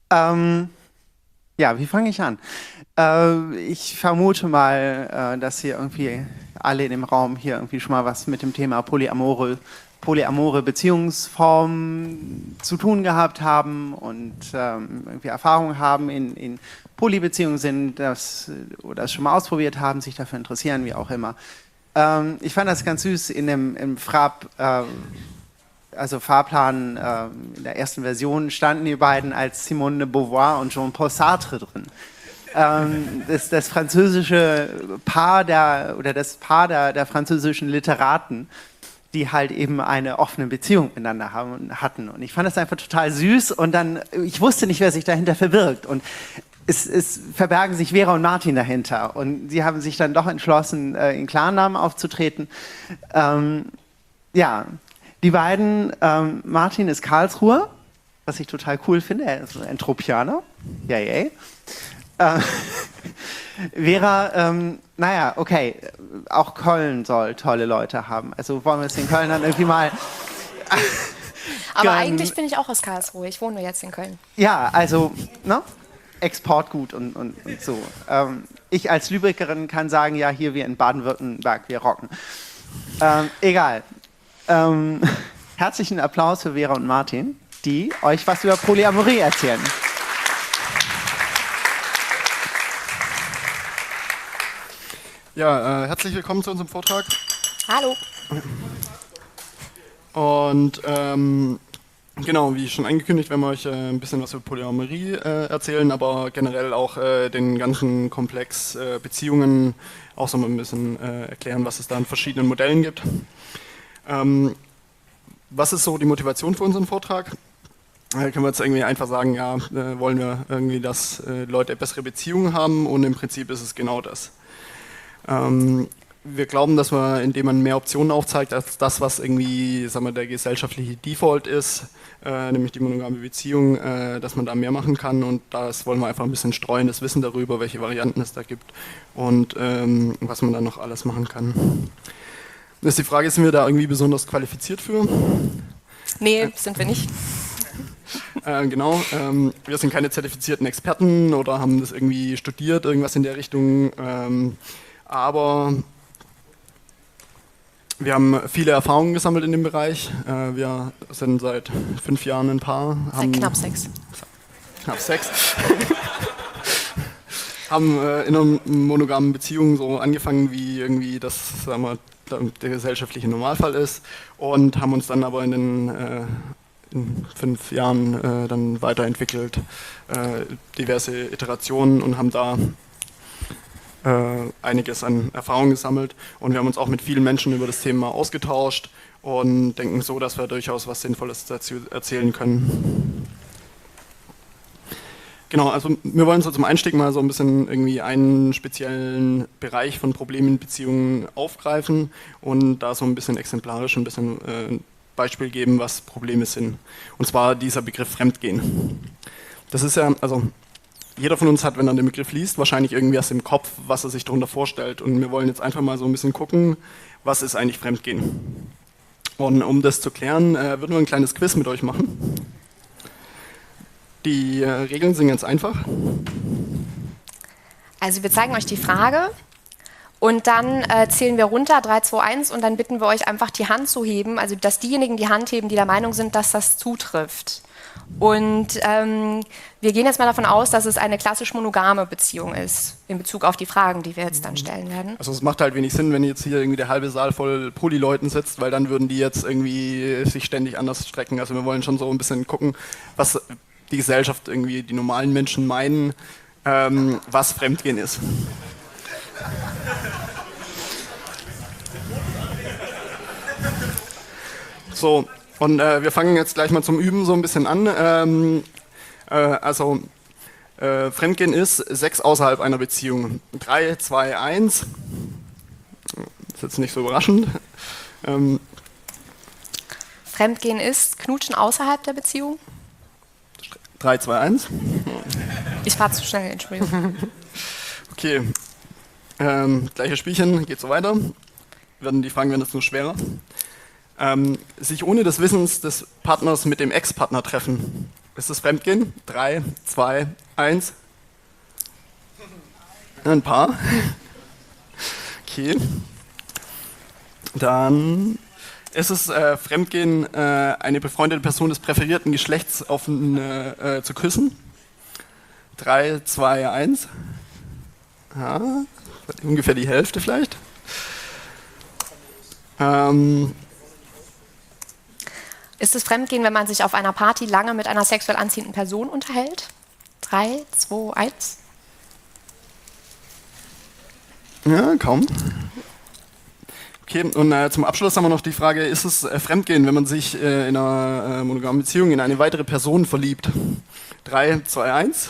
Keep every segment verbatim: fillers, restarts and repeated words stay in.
Ähm, ja, wie fange ich an? Äh, ich vermute mal, äh, dass hier irgendwie alle in dem Raum hier irgendwie schon mal was mit dem Thema Polyamore, polyamore Beziehungsformen zu tun gehabt haben und ähm, irgendwie Erfahrungen haben in, in Polybeziehungen sind, das, oder es schon mal ausprobiert haben, sich dafür interessieren, wie auch immer. Ähm, ich fand das ganz süß in dem im Frab. Äh, also Fahrplan äh, in der ersten Version standen die beiden als Simone de Beauvoir und Jean-Paul Sartre drin. Ähm, das, das französische Paar der, oder das Paar der, der französischen Literaten, die halt eben eine offene Beziehung miteinander haben, hatten. Und ich fand das einfach total süß und dann, ich wusste nicht, wer sich dahinter verbirgt. Und es, es verbergen sich Vera und Martin dahinter. Und sie haben sich dann doch entschlossen, äh, in Klarnamen aufzutreten. Ähm, ja, die beiden, ähm, Martin ist Karlsruher, was ich total cool finde, er ist ein Tropianer, yay. Äh, Vera, ähm, naja, okay, auch Köln soll tolle Leute haben, also wollen wir es den Kölnern irgendwie mal... Aber gönnen. eigentlich bin ich auch aus Karlsruhe, ich wohne nur jetzt in Köln. Ja, also, ne? Exportgut und, und, und so. Ähm, ich als Lübeckerin kann sagen, ja, hier wir in Baden-Württemberg, wir rocken. Ähm, egal. Ähm, herzlichen Applaus für Vera und Martin, die euch was über Polyamorie erzählen. Ja, äh, herzlich willkommen zu unserem Vortrag. Hallo. Und ähm, genau, wie schon angekündigt, werden wir euch äh, ein bisschen was über Polyamorie äh, erzählen, aber generell auch äh, den ganzen Komplex äh, Beziehungen auch so ein bisschen äh, erklären, was es da an verschiedenen Modellen gibt. Ähm, was ist so die Motivation für unseren Vortrag? Äh, können wir jetzt irgendwie einfach sagen, ja, äh, wollen wir irgendwie, dass äh, Leute bessere Beziehungen haben, und im Prinzip ist es genau das. Ähm, wir glauben, dass man, indem man mehr Optionen aufzeigt, als das, was irgendwie, sagen wir, der gesellschaftliche Default ist, äh, nämlich die monogame Beziehung, äh, dass man da mehr machen kann, und das wollen wir einfach ein bisschen streuen, das Wissen darüber, welche Varianten es da gibt und ähm, was man da noch alles machen kann. Das ist die Frage, sind wir da irgendwie besonders qualifiziert für? Nee, äh. sind wir nicht. Äh, genau, ähm, wir sind keine zertifizierten Experten oder haben das irgendwie studiert, irgendwas in der Richtung, ähm, aber wir haben viele Erfahrungen gesammelt in dem Bereich. Äh, wir sind seit fünf Jahren ein Paar. Seit haben knapp sechs. Knapp sechs. haben äh, in einer monogamen Beziehung so angefangen, wie irgendwie das, sagen wir, der gesellschaftliche Normalfall ist, und haben uns dann aber in den äh, in fünf Jahren äh, dann weiterentwickelt, äh, diverse Iterationen, und haben da äh, einiges an Erfahrung gesammelt, und wir haben uns auch mit vielen Menschen über das Thema ausgetauscht und denken so, dass wir durchaus was Sinnvolles dazu erzählen können. Genau, also wir wollen so zum Einstieg mal so ein bisschen irgendwie einen speziellen Bereich von Problemen in Beziehungen aufgreifen und da so ein bisschen exemplarisch ein bisschen äh, Beispiel geben, was Probleme sind. Und zwar dieser Begriff Fremdgehen. Das ist ja, also jeder von uns hat, wenn er den Begriff liest, wahrscheinlich irgendwie was im Kopf, was er sich darunter vorstellt. Und wir wollen jetzt einfach mal so ein bisschen gucken, was ist eigentlich Fremdgehen. Und um das zu klären, äh, würden wir ein kleines Quiz mit euch machen. Die äh, Regeln sind ganz einfach. Also wir zeigen euch die Frage und dann äh, zählen wir runter, drei, zwei, eins, und dann bitten wir euch einfach die Hand zu heben, also dass diejenigen die Hand heben, die der Meinung sind, dass das zutrifft. Und ähm, wir gehen jetzt mal davon aus, dass es eine klassisch monogame Beziehung ist, in Bezug auf die Fragen, die wir jetzt dann stellen werden. Also es macht halt wenig Sinn, wenn jetzt hier irgendwie der halbe Saal voll Poly-Leuten sitzt, weil dann würden die jetzt irgendwie sich ständig anders strecken. Also wir wollen schon so ein bisschen gucken, was die Gesellschaft, irgendwie die normalen Menschen meinen, ähm, was Fremdgehen ist. So, und äh, wir fangen jetzt gleich mal zum Üben so ein bisschen an. Ähm, äh, also, äh, Fremdgehen ist Sex außerhalb einer Beziehung. drei, zwei, eins. Das ist jetzt nicht so überraschend. Ähm, Fremdgehen ist Knutschen außerhalb der Beziehung? drei, zwei, eins. Ich war zu schnell, Entschuldigung. Okay, ähm, gleiches Spielchen, geht so weiter. Werden die Fragen werden jetzt nur schwerer. Ähm, sich ohne des Wissens des Partners mit dem Ex-Partner treffen. Ist das Fremdgehen? Drei, zwei, eins. Ein paar. Okay. Dann ist es äh, Fremdgehen, äh, eine befreundete Person des präferierten Geschlechts auf, äh, äh, zu küssen. Drei, zwei, eins. Ja, ungefähr die Hälfte vielleicht. Ähm, Ist es Fremdgehen, wenn man sich auf einer Party lange mit einer sexuell anziehenden Person unterhält? Drei, zwei, eins. Ja, kaum. Okay, und äh, zum Abschluss haben wir noch die Frage, ist es äh, Fremdgehen, wenn man sich äh, in einer äh, monogamen Beziehung in eine weitere Person verliebt? Drei, zwei, eins.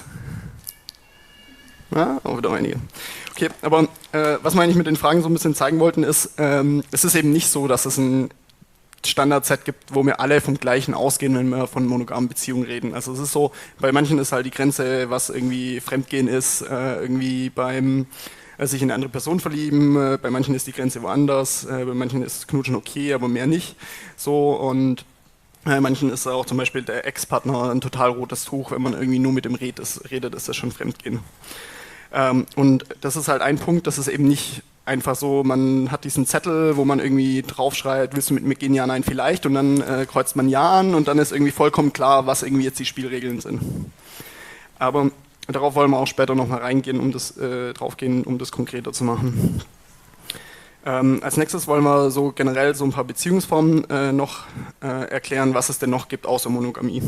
Ja, auch wieder einige. Okay, aber äh, was wir eigentlich mit den Fragen so ein bisschen zeigen wollten, ist, ähm, es ist eben nicht so, dass es ein Standardset gibt, wo wir alle vom Gleichen ausgehen, wenn wir von monogamen Beziehungen reden. Also es ist so, bei manchen ist halt die Grenze, was irgendwie Fremdgehen ist, äh, irgendwie beim äh, sich in eine andere Person verlieben, äh, bei manchen ist die Grenze woanders, äh, bei manchen ist Knutschen okay, aber mehr nicht. So, und bei manchen ist auch zum Beispiel der Ex-Partner ein total rotes Tuch, wenn man irgendwie nur mit dem redet, ist, redet, ist das schon Fremdgehen. Ähm, und das ist halt ein Punkt, das ist eben nicht einfach so, man hat diesen Zettel, wo man irgendwie draufschreibt, willst du mit mir gehen, ja, nein, vielleicht, und dann äh, kreuzt man ja an und dann ist irgendwie vollkommen klar, was irgendwie jetzt die Spielregeln sind. Aber darauf wollen wir auch später nochmal reingehen, um das, äh, draufgehen, um das konkreter zu machen. Ähm, als nächstes wollen wir so generell so ein paar Beziehungsformen äh, noch äh, erklären, was es denn noch gibt außer Monogamie.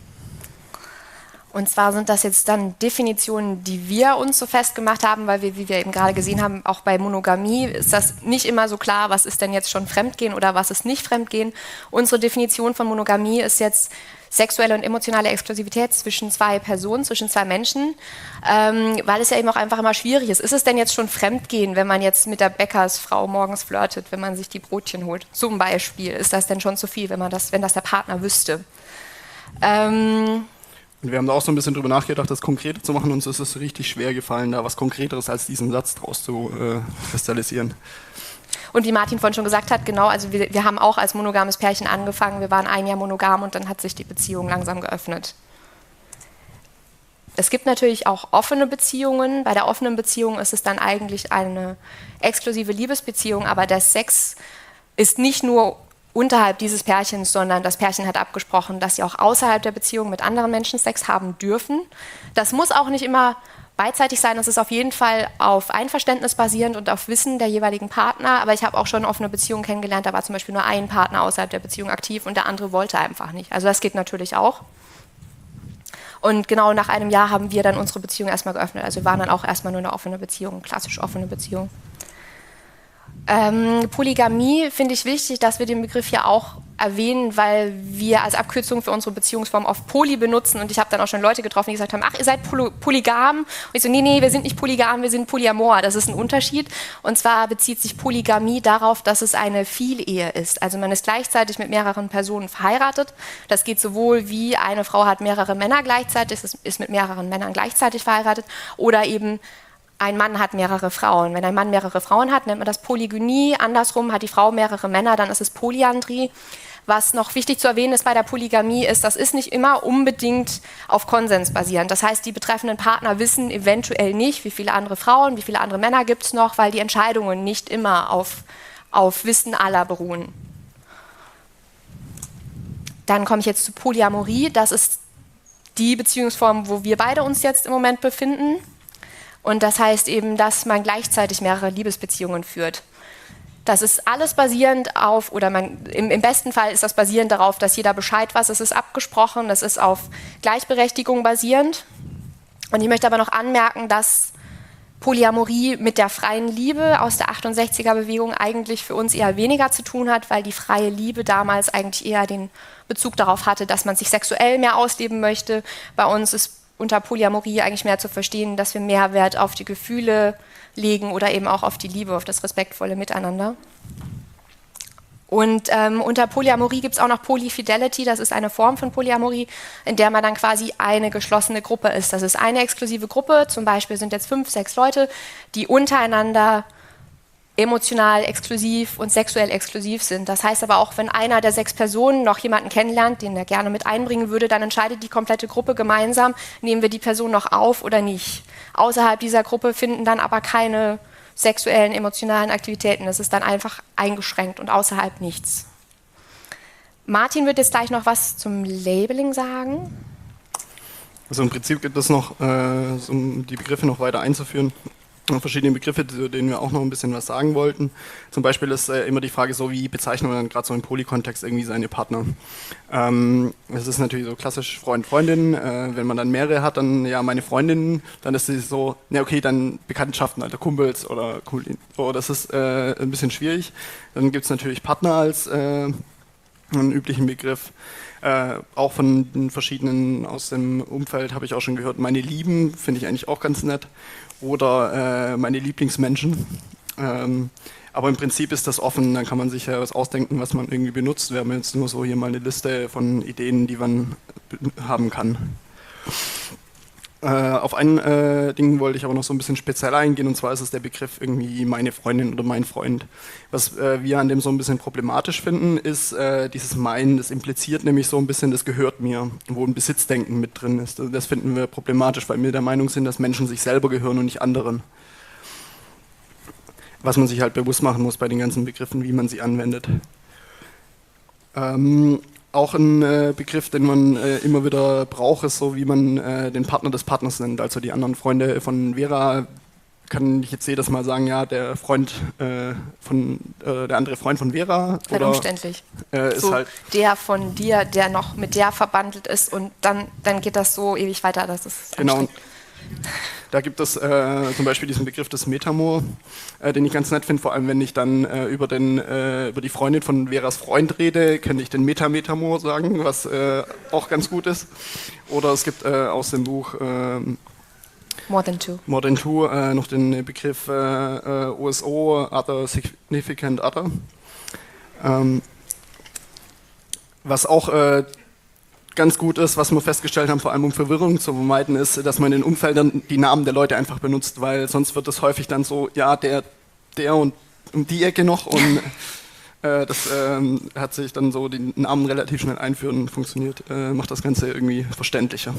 Und zwar sind das jetzt dann Definitionen, die wir uns so festgemacht haben, weil wir, wie wir eben gerade gesehen haben, auch bei Monogamie ist das nicht immer so klar, was ist denn jetzt schon Fremdgehen oder was ist nicht Fremdgehen. Unsere Definition von Monogamie ist jetzt sexuelle und emotionale Exklusivität zwischen zwei Personen, zwischen zwei Menschen, ähm, weil es ja eben auch einfach immer schwierig ist. Ist es denn jetzt schon Fremdgehen, wenn man jetzt mit der Bäckersfrau morgens flirtet, wenn man sich die Brötchen holt? Zum Beispiel, ist das denn schon zu viel, wenn man das, wenn das der Partner wüsste? Ähm, Und wir haben da auch so ein bisschen drüber nachgedacht, das konkreter zu machen. Uns ist es richtig schwer gefallen, da was Konkreteres als diesen Satz draus zu äh, kristallisieren. Und wie Martin vorhin schon gesagt hat, genau, also wir, wir haben auch als monogames Pärchen angefangen. Wir waren ein Jahr monogam und dann hat sich die Beziehung langsam geöffnet. Es gibt natürlich auch offene Beziehungen. Bei der offenen Beziehung ist es dann eigentlich eine exklusive Liebesbeziehung, aber der Sex ist nicht nur unterhalb dieses Pärchens, sondern das Pärchen hat abgesprochen, dass sie auch außerhalb der Beziehung mit anderen Menschen Sex haben dürfen. Das muss auch nicht immer beidseitig sein, es ist auf jeden Fall auf Einverständnis basierend und auf Wissen der jeweiligen Partner, aber ich habe auch schon offene Beziehungen kennengelernt, da war zum Beispiel nur ein Partner außerhalb der Beziehung aktiv und der andere wollte einfach nicht. Also das geht natürlich auch. Und genau nach einem Jahr haben wir dann unsere Beziehung erstmal geöffnet, also wir waren dann auch erstmal nur eine offene Beziehung, klassisch offene Beziehung. Ähm, Polygamie finde ich wichtig, dass wir den Begriff hier auch erwähnen, weil wir als Abkürzung für unsere Beziehungsform oft Poly benutzen und ich habe dann auch schon Leute getroffen, die gesagt haben, ach, ihr seid poly polygam? Und ich so, nee, nee, wir sind nicht polygam, wir sind Polyamor, das ist ein Unterschied. Und zwar bezieht sich Polygamie darauf, dass es eine Vielehe ist. Also man ist gleichzeitig mit mehreren Personen verheiratet. Das geht sowohl wie eine Frau hat mehrere Männer gleichzeitig, ist mit mehreren Männern gleichzeitig verheiratet oder eben ein Mann hat mehrere Frauen. Wenn ein Mann mehrere Frauen hat, nennt man das Polygynie. Andersrum hat die Frau mehrere Männer, dann ist es Polyandrie. Was noch wichtig zu erwähnen ist bei der Polygamie, ist, das ist nicht immer unbedingt auf Konsens basierend. Das heißt, die betreffenden Partner wissen eventuell nicht, wie viele andere Frauen, wie viele andere Männer gibt es noch, weil die Entscheidungen nicht immer auf, auf Wissen aller beruhen. Dann komme ich jetzt zu Polyamorie. Das ist die Beziehungsform, wo wir beide uns jetzt im Moment befinden. Und das heißt eben, dass man gleichzeitig mehrere Liebesbeziehungen führt. Das ist alles basierend auf, oder man, im, im besten Fall ist das basierend darauf, dass jeder Bescheid weiß, es ist abgesprochen, das ist auf Gleichberechtigung basierend. Und ich möchte aber noch anmerken, dass Polyamorie mit der freien Liebe aus der achtundsechziger-Bewegung eigentlich für uns eher weniger zu tun hat, weil die freie Liebe damals eigentlich eher den Bezug darauf hatte, dass man sich sexuell mehr ausleben möchte. Bei uns ist unter Polyamorie eigentlich mehr zu verstehen, dass wir mehr Wert auf die Gefühle legen oder eben auch auf die Liebe, auf das respektvolle Miteinander. Und ähm, unter Polyamorie gibt es auch noch Polyfidelity, das ist eine Form von Polyamorie, in der man dann quasi eine geschlossene Gruppe ist. Das ist eine exklusive Gruppe, zum Beispiel sind jetzt fünf, sechs Leute, die untereinander emotional exklusiv und sexuell exklusiv sind. Das heißt aber auch, wenn einer der sechs Personen noch jemanden kennenlernt, den er gerne mit einbringen würde, dann entscheidet die komplette Gruppe gemeinsam, nehmen wir die Person noch auf oder nicht. Außerhalb dieser Gruppe finden dann aber keine sexuellen, emotionalen Aktivitäten. Das ist dann einfach eingeschränkt und außerhalb nichts. Martin wird jetzt gleich noch was zum Labeling sagen. Also im Prinzip gibt es noch, äh, so, um die Begriffe noch weiter einzuführen, verschiedene Begriffe, zu denen wir auch noch ein bisschen was sagen wollten. Zum Beispiel ist äh, immer die Frage so, wie bezeichnet man dann gerade so im Poly-Kontext irgendwie seine Partner. Ähm, das ist natürlich so klassisch Freund, Freundin. Äh, wenn man dann mehrere hat, dann ja meine Freundin, dann ist sie so, ja okay, dann Bekanntschaften, alter Kumpels oder Kumpelin. So, das ist äh, ein bisschen schwierig. Dann gibt es natürlich Partner als äh, einen üblichen Begriff. Äh, auch von den verschiedenen aus dem Umfeld habe ich auch schon gehört, meine Lieben, finde ich eigentlich auch ganz nett. Oder äh, meine Lieblingsmenschen. Ähm, aber im Prinzip ist das offen, dann kann man sich ja was ausdenken, was man irgendwie benutzt. Wir haben jetzt nur so hier mal eine Liste von Ideen, die man haben kann. Äh, auf ein äh, Ding wollte ich aber noch so ein bisschen speziell eingehen, und zwar ist es der Begriff irgendwie meine Freundin oder mein Freund. Was äh, wir an dem so ein bisschen problematisch finden, ist äh, dieses Mein, das impliziert nämlich so ein bisschen, das gehört mir, wo ein Besitzdenken mit drin ist. Also das finden wir problematisch, weil wir der Meinung sind, dass Menschen sich selber gehören und nicht anderen. Was man sich halt bewusst machen muss bei den ganzen Begriffen, wie man sie anwendet. Ähm, Auch ein äh, Begriff, den man äh, immer wieder braucht, ist so, wie man äh, den Partner des Partners nennt. Also die anderen Freunde von Vera, kann ich jetzt jedes Mal sagen, ja, der Freund äh, von, äh, der andere Freund von Vera. Halt oder, umständlich. Äh, ist so halt der von dir, der noch mit der verbandelt ist, und dann, dann geht das so ewig weiter. Das ist genau. Da gibt es äh, zum Beispiel diesen Begriff des Metamor, äh, den ich ganz nett finde, vor allem wenn ich dann äh, über, den, äh, über die Freundin von Veras Freund rede, könnte ich den Metametamor sagen, was äh, auch ganz gut ist. Oder es gibt äh, aus dem Buch äh, More Than Two, More Than Two äh, noch den Begriff äh, äh, O S O, Other Significant Other. Ähm, was auch äh, ganz gut ist, was wir festgestellt haben, vor allem um Verwirrung zu vermeiden, ist, dass man in Umfeldern die Namen der Leute einfach benutzt, weil sonst wird es häufig dann so, ja, der, der und um die Ecke noch, und äh, das ähm, hat sich dann so den Namen relativ schnell einführen funktioniert, äh, macht das Ganze irgendwie verständlicher.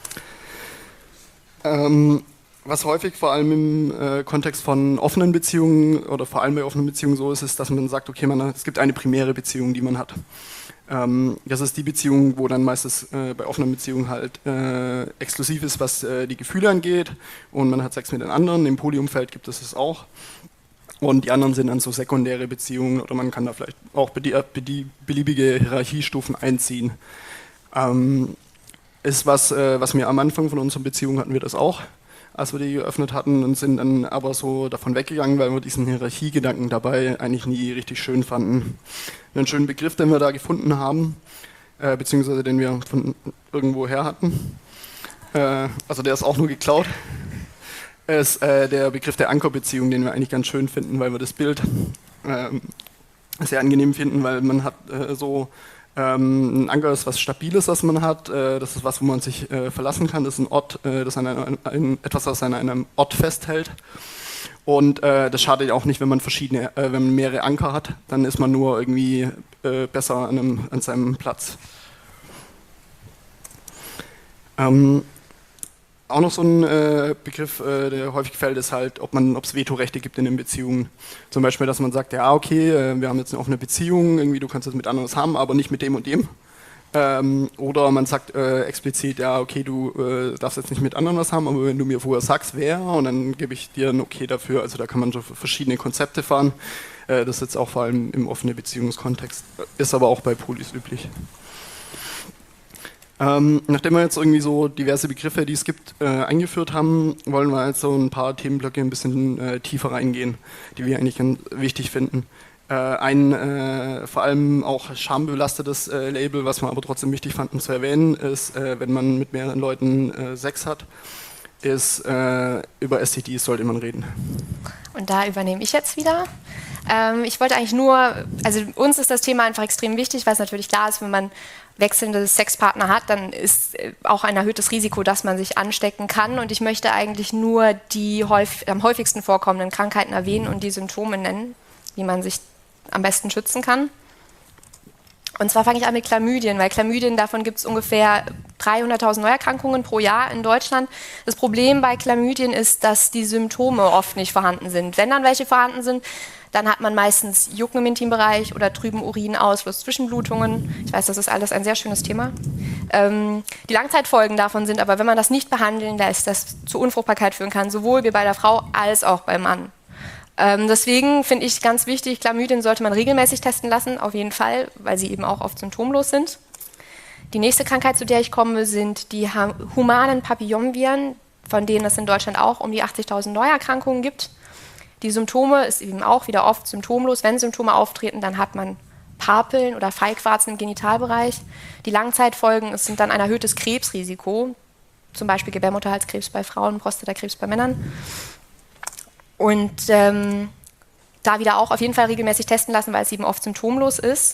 Ähm, was häufig vor allem im äh, Kontext von offenen Beziehungen oder vor allem bei offenen Beziehungen so ist, ist, dass man sagt, okay, man, es gibt eine primäre Beziehung, die man hat. Das ist die Beziehung, wo dann meistens äh, bei offenen Beziehungen halt äh, exklusiv ist, was äh, die Gefühle angeht, und man hat Sex mit den anderen. Im Polyumfeld gibt es das auch. Und die anderen sind dann so sekundäre Beziehungen, oder man kann da vielleicht auch beliebige Hierarchiestufen einziehen. Ähm, ist was, äh, was wir am Anfang von unserer Beziehung hatten wir das auch, als wir die geöffnet hatten, und sind dann aber so davon weggegangen, weil wir diesen Hierarchiegedanken dabei eigentlich nie richtig schön fanden. Einen schönen Begriff, den wir da gefunden haben, äh, beziehungsweise den wir von irgendwo her hatten, äh, also der ist auch nur geklaut, ist äh, der Begriff der Ankerbeziehung, den wir eigentlich ganz schön finden, weil wir das Bild äh, sehr angenehm finden, weil man hat äh, so Ähm, ein Anker ist was Stabiles, was man hat. Äh, das ist was, wo man sich äh, verlassen kann. Das ist ein Ort, äh, das an einem, ein, etwas, was an einem Ort festhält. Und äh, das schadet auch nicht, wenn man verschiedene, äh, wenn man mehrere Anker hat. Dann ist man nur irgendwie äh, besser an, einem, an seinem Platz. Ähm, Auch noch so ein äh, Begriff, äh, der häufig fällt, ist halt, ob man, ob es Vetorechte gibt in den Beziehungen. Zum Beispiel, dass man sagt, ja okay, äh, wir haben jetzt eine offene Beziehung, irgendwie du kannst das mit anderen was haben, aber nicht mit dem und dem. Ähm, oder man sagt äh, explizit, ja okay, du äh, darfst jetzt nicht mit anderen was haben, aber wenn du mir vorher sagst, wer, und dann gebe ich dir ein Okay dafür. Also da kann man so verschiedene Konzepte fahren. Äh, das ist jetzt auch vor allem im offenen Beziehungskontext, ist aber auch bei Polis üblich. Ähm, nachdem wir jetzt irgendwie so diverse Begriffe, die es gibt, äh, eingeführt haben, wollen wir jetzt so ein paar Themenblöcke ein bisschen äh, tiefer reingehen, die wir eigentlich ganz wichtig finden. Äh, ein äh, vor allem auch schambelastetes äh, Label, was wir aber trotzdem wichtig fanden zu erwähnen, ist, äh, wenn man mit mehreren Leuten äh, Sex hat. ist, äh, über S T Ds sollte man reden. Und da übernehme ich jetzt wieder. Ähm, ich wollte eigentlich nur, also uns ist das Thema einfach extrem wichtig, weil es natürlich klar ist, wenn man wechselnde Sexpartner hat, dann ist auch ein erhöhtes Risiko, dass man sich anstecken kann. Und ich möchte eigentlich nur die häufig, am häufigsten vorkommenden Krankheiten erwähnen und die Symptome nennen, wie man sich am besten schützen kann. Und zwar fange ich an mit Chlamydien, weil Chlamydien, davon gibt es ungefähr dreihunderttausend Neuerkrankungen pro Jahr in Deutschland. Das Problem bei Chlamydien ist, dass die Symptome oft nicht vorhanden sind. Wenn dann welche vorhanden sind, dann hat man meistens Jucken im Intimbereich oder trüben Urin, Ausfluss, Zwischenblutungen. Ich weiß, das ist alles ein sehr schönes Thema. Ähm, die Langzeitfolgen davon sind aber, wenn man das nicht behandeln lässt, das zu Unfruchtbarkeit führen kann, sowohl bei der Frau als auch beim Mann. Ähm, deswegen finde ich ganz wichtig, Chlamydien sollte man regelmäßig testen lassen, auf jeden Fall, weil sie eben auch oft symptomlos sind. Die nächste Krankheit, zu der ich komme, sind die humanen Papillonviren, von denen es in Deutschland auch um die achtzigtausend Neuerkrankungen gibt. Die Symptome ist eben auch wieder oft symptomlos. Wenn Symptome auftreten, dann hat man Papeln oder Feigwarzen im Genitalbereich. Die Langzeitfolgen sind dann ein erhöhtes Krebsrisiko, zum Beispiel Gebärmutterhalskrebs bei Frauen, Prostatakrebs bei Männern. Und ähm, da wieder auch auf jeden Fall regelmäßig testen lassen, weil es eben oft symptomlos ist.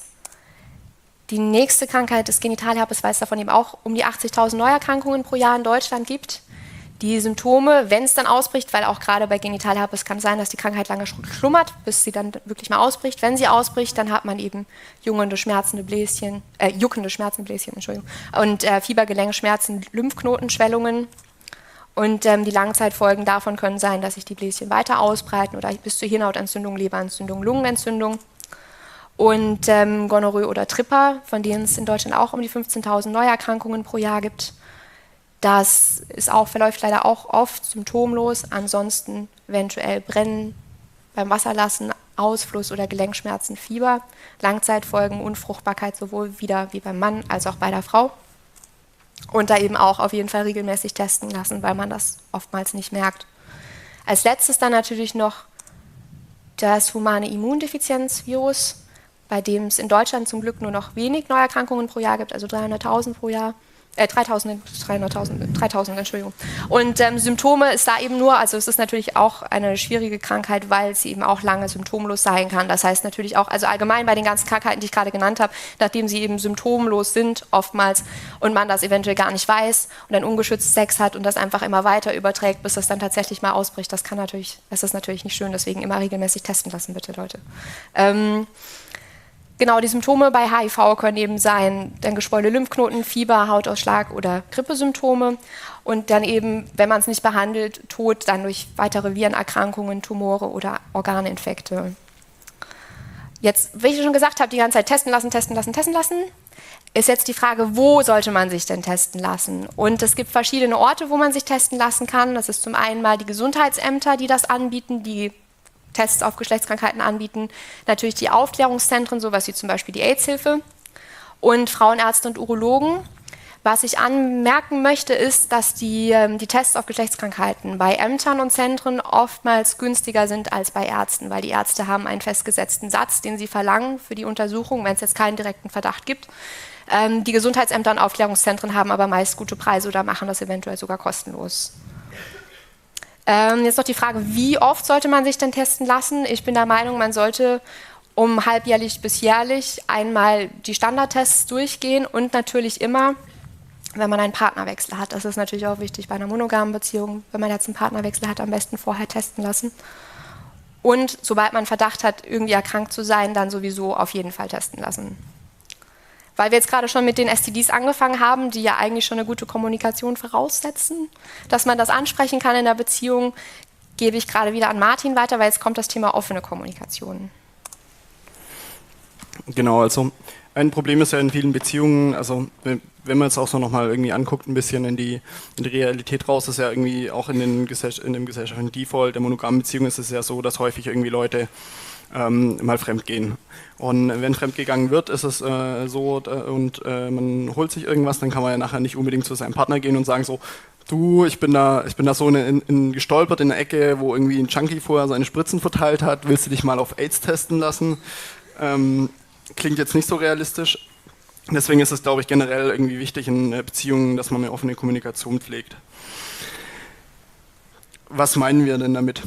Die nächste Krankheit ist Genitalherpes, weil es davon eben auch um die achtzigtausend Neuerkrankungen pro Jahr in Deutschland gibt. Die Symptome, wenn es dann ausbricht, weil auch gerade bei Genitalherpes kann es sein, dass die Krankheit lange schlummert, bis sie dann wirklich mal ausbricht. Wenn sie ausbricht, dann hat man eben juckende, schmerzende Bläschen, äh, juckende, schmerzende Bläschen, Entschuldigung, und äh, Fiebergelenkschmerzen, Lymphknotenschwellungen. Und ähm, die Langzeitfolgen davon können sein, dass sich die Bläschen weiter ausbreiten oder bis zur Hirnhautentzündung, Leberentzündung, Lungenentzündung. Und ähm, Gonorrhoe oder Tripper, von denen es in Deutschland auch um die fünfzehntausend Neuerkrankungen pro Jahr gibt. Das ist auch, verläuft leider auch oft symptomlos, ansonsten eventuell Brennen beim Wasserlassen, Ausfluss oder Gelenkschmerzen, Fieber, Langzeitfolgen, Unfruchtbarkeit sowohl wieder wie beim Mann als auch bei der Frau. Und da eben auch auf jeden Fall regelmäßig testen lassen, weil man das oftmals nicht merkt. Als letztes dann natürlich noch das humane Immundefizienzvirus, bei dem es in Deutschland zum Glück nur noch wenig Neuerkrankungen pro Jahr gibt, also dreihunderttausend pro Jahr. Äh, dreitausend, dreihunderttausend, dreitausend, Entschuldigung. Und ähm, Symptome ist da eben nur, also es ist natürlich auch eine schwierige Krankheit, weil sie eben auch lange symptomlos sein kann. Das heißt natürlich auch, also allgemein bei den ganzen Krankheiten, die ich gerade genannt habe, nachdem sie eben symptomlos sind oftmals und man das eventuell gar nicht weiß und dann ungeschützt Sex hat und das einfach immer weiter überträgt, bis das dann tatsächlich mal ausbricht, das kann natürlich, das ist natürlich nicht schön, deswegen immer regelmäßig testen lassen, bitte Leute. Ähm, Genau, die Symptome bei H I V können eben sein, dann geschwollene Lymphknoten, Fieber, Hautausschlag oder Grippesymptome und dann eben, wenn man es nicht behandelt, Tod dann durch weitere Virenerkrankungen, Tumore oder Organinfekte. Jetzt, wie ich schon gesagt habe, die ganze Zeit testen lassen, testen lassen, testen lassen, ist jetzt die Frage, wo sollte man sich denn testen lassen? Und es gibt verschiedene Orte, wo man sich testen lassen kann. Das ist zum einen mal die Gesundheitsämter, die das anbieten, die Tests auf Geschlechtskrankheiten anbieten, natürlich die Aufklärungszentren, sowas wie zum Beispiel die AIDS-Hilfe und Frauenärzte und Urologen. Was ich anmerken möchte, ist, dass die, die Tests auf Geschlechtskrankheiten bei Ämtern und Zentren oftmals günstiger sind als bei Ärzten, weil die Ärzte haben einen festgesetzten Satz, den sie verlangen für die Untersuchung, wenn es jetzt keinen direkten Verdacht gibt. Ähm, die Gesundheitsämter und Aufklärungszentren haben aber meist gute Preise oder machen das eventuell sogar kostenlos. Ähm, jetzt noch die Frage, wie oft sollte man sich denn testen lassen? Ich bin der Meinung, man sollte um halbjährlich bis jährlich einmal die Standardtests durchgehen und natürlich immer, wenn man einen Partnerwechsel hat. Das ist natürlich auch wichtig bei einer monogamen Beziehung. Wenn man jetzt einen Partnerwechsel hat, am besten vorher testen lassen. Und sobald man Verdacht hat, irgendwie erkrankt zu sein, dann sowieso auf jeden Fall testen lassen. Weil wir jetzt gerade schon mit den S T Ds angefangen haben, die ja eigentlich schon eine gute Kommunikation voraussetzen, dass man das ansprechen kann in der Beziehung, gebe ich gerade wieder an Martin weiter, weil jetzt kommt das Thema offene Kommunikation. Genau, also ein Problem ist ja in vielen Beziehungen, also wenn man es auch so nochmal irgendwie anguckt, ein bisschen in die, in die Realität raus, ist ja irgendwie auch in, den Gesell- in dem gesellschaftlichen Default der monogamen Beziehung ist es ja so, dass häufig irgendwie Leute ähm, mal fremdgehen. Und wenn fremdgegangen wird, ist es äh, so äh, und äh, man holt sich irgendwas, dann kann man ja nachher nicht unbedingt zu seinem Partner gehen und sagen so, du, ich bin da, ich bin da so in, in gestolpert in der Ecke, wo irgendwie ein Junkie vorher seine Spritzen verteilt hat, willst du dich mal auf AIDS testen lassen? Ähm, klingt jetzt nicht so realistisch. Deswegen ist es, glaube ich, generell irgendwie wichtig in Beziehungen, dass man eine offene Kommunikation pflegt. was meinen wir denn damit?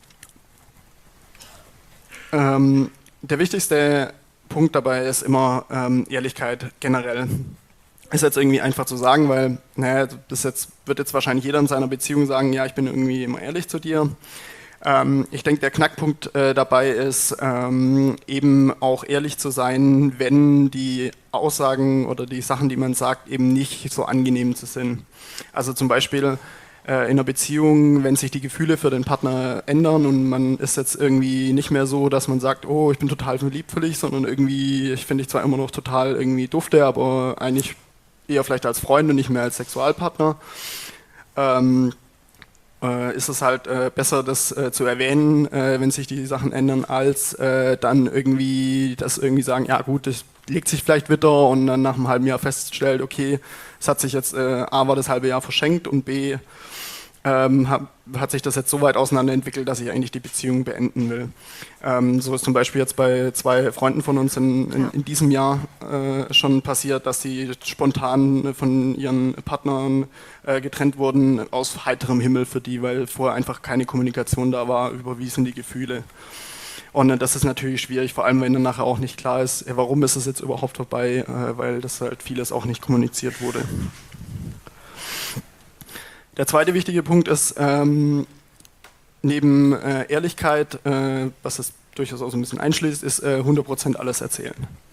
Ähm, der wichtigste Punkt dabei ist immer ähm, Ehrlichkeit generell. Ist jetzt irgendwie einfach zu sagen, weil naja, das jetzt, wird jetzt wahrscheinlich jeder in seiner Beziehung sagen, ja, ich bin irgendwie immer ehrlich zu dir. Ähm, ich denke, der Knackpunkt äh, dabei ist, ähm, eben auch ehrlich zu sein, wenn die Aussagen oder die Sachen, die man sagt, eben nicht so angenehm zu sind. Also zum Beispiel äh, in einer Beziehung, wenn sich die Gefühle für den Partner ändern und man ist jetzt irgendwie nicht mehr so, dass man sagt, oh, ich bin total verliebt für dich, sondern irgendwie, ich finde dich zwar immer noch total irgendwie dufte, aber eigentlich eher vielleicht als Freund und nicht mehr als Sexualpartner, ähm, äh, ist es halt äh, besser, das äh, zu erwähnen, äh, wenn sich die Sachen ändern, als äh, dann irgendwie das irgendwie sagen, ja gut, das legt sich vielleicht wieder und dann nach einem halben Jahr feststellt, okay, es hat sich jetzt, äh, A war das halbe Jahr verschenkt und B ähm, hat, hat sich das jetzt so weit auseinanderentwickelt, dass ich eigentlich die Beziehung beenden will. Ähm, so ist zum Beispiel jetzt bei zwei Freunden von uns in, in, in diesem Jahr äh, schon passiert, dass sie spontan von ihren Partnern äh, getrennt wurden, aus heiterem Himmel für die, weil vorher einfach keine Kommunikation da war, überwiesen die Gefühle. Und äh, das ist natürlich schwierig, vor allem wenn dann nachher auch nicht klar ist, äh, warum ist es jetzt überhaupt vorbei, äh, weil das halt vieles auch nicht kommuniziert wurde. Der zweite wichtige Punkt ist, ähm, neben äh, Ehrlichkeit, äh, was es durchaus auch so ein bisschen einschließt, ist äh, hundert Prozent alles erzählen.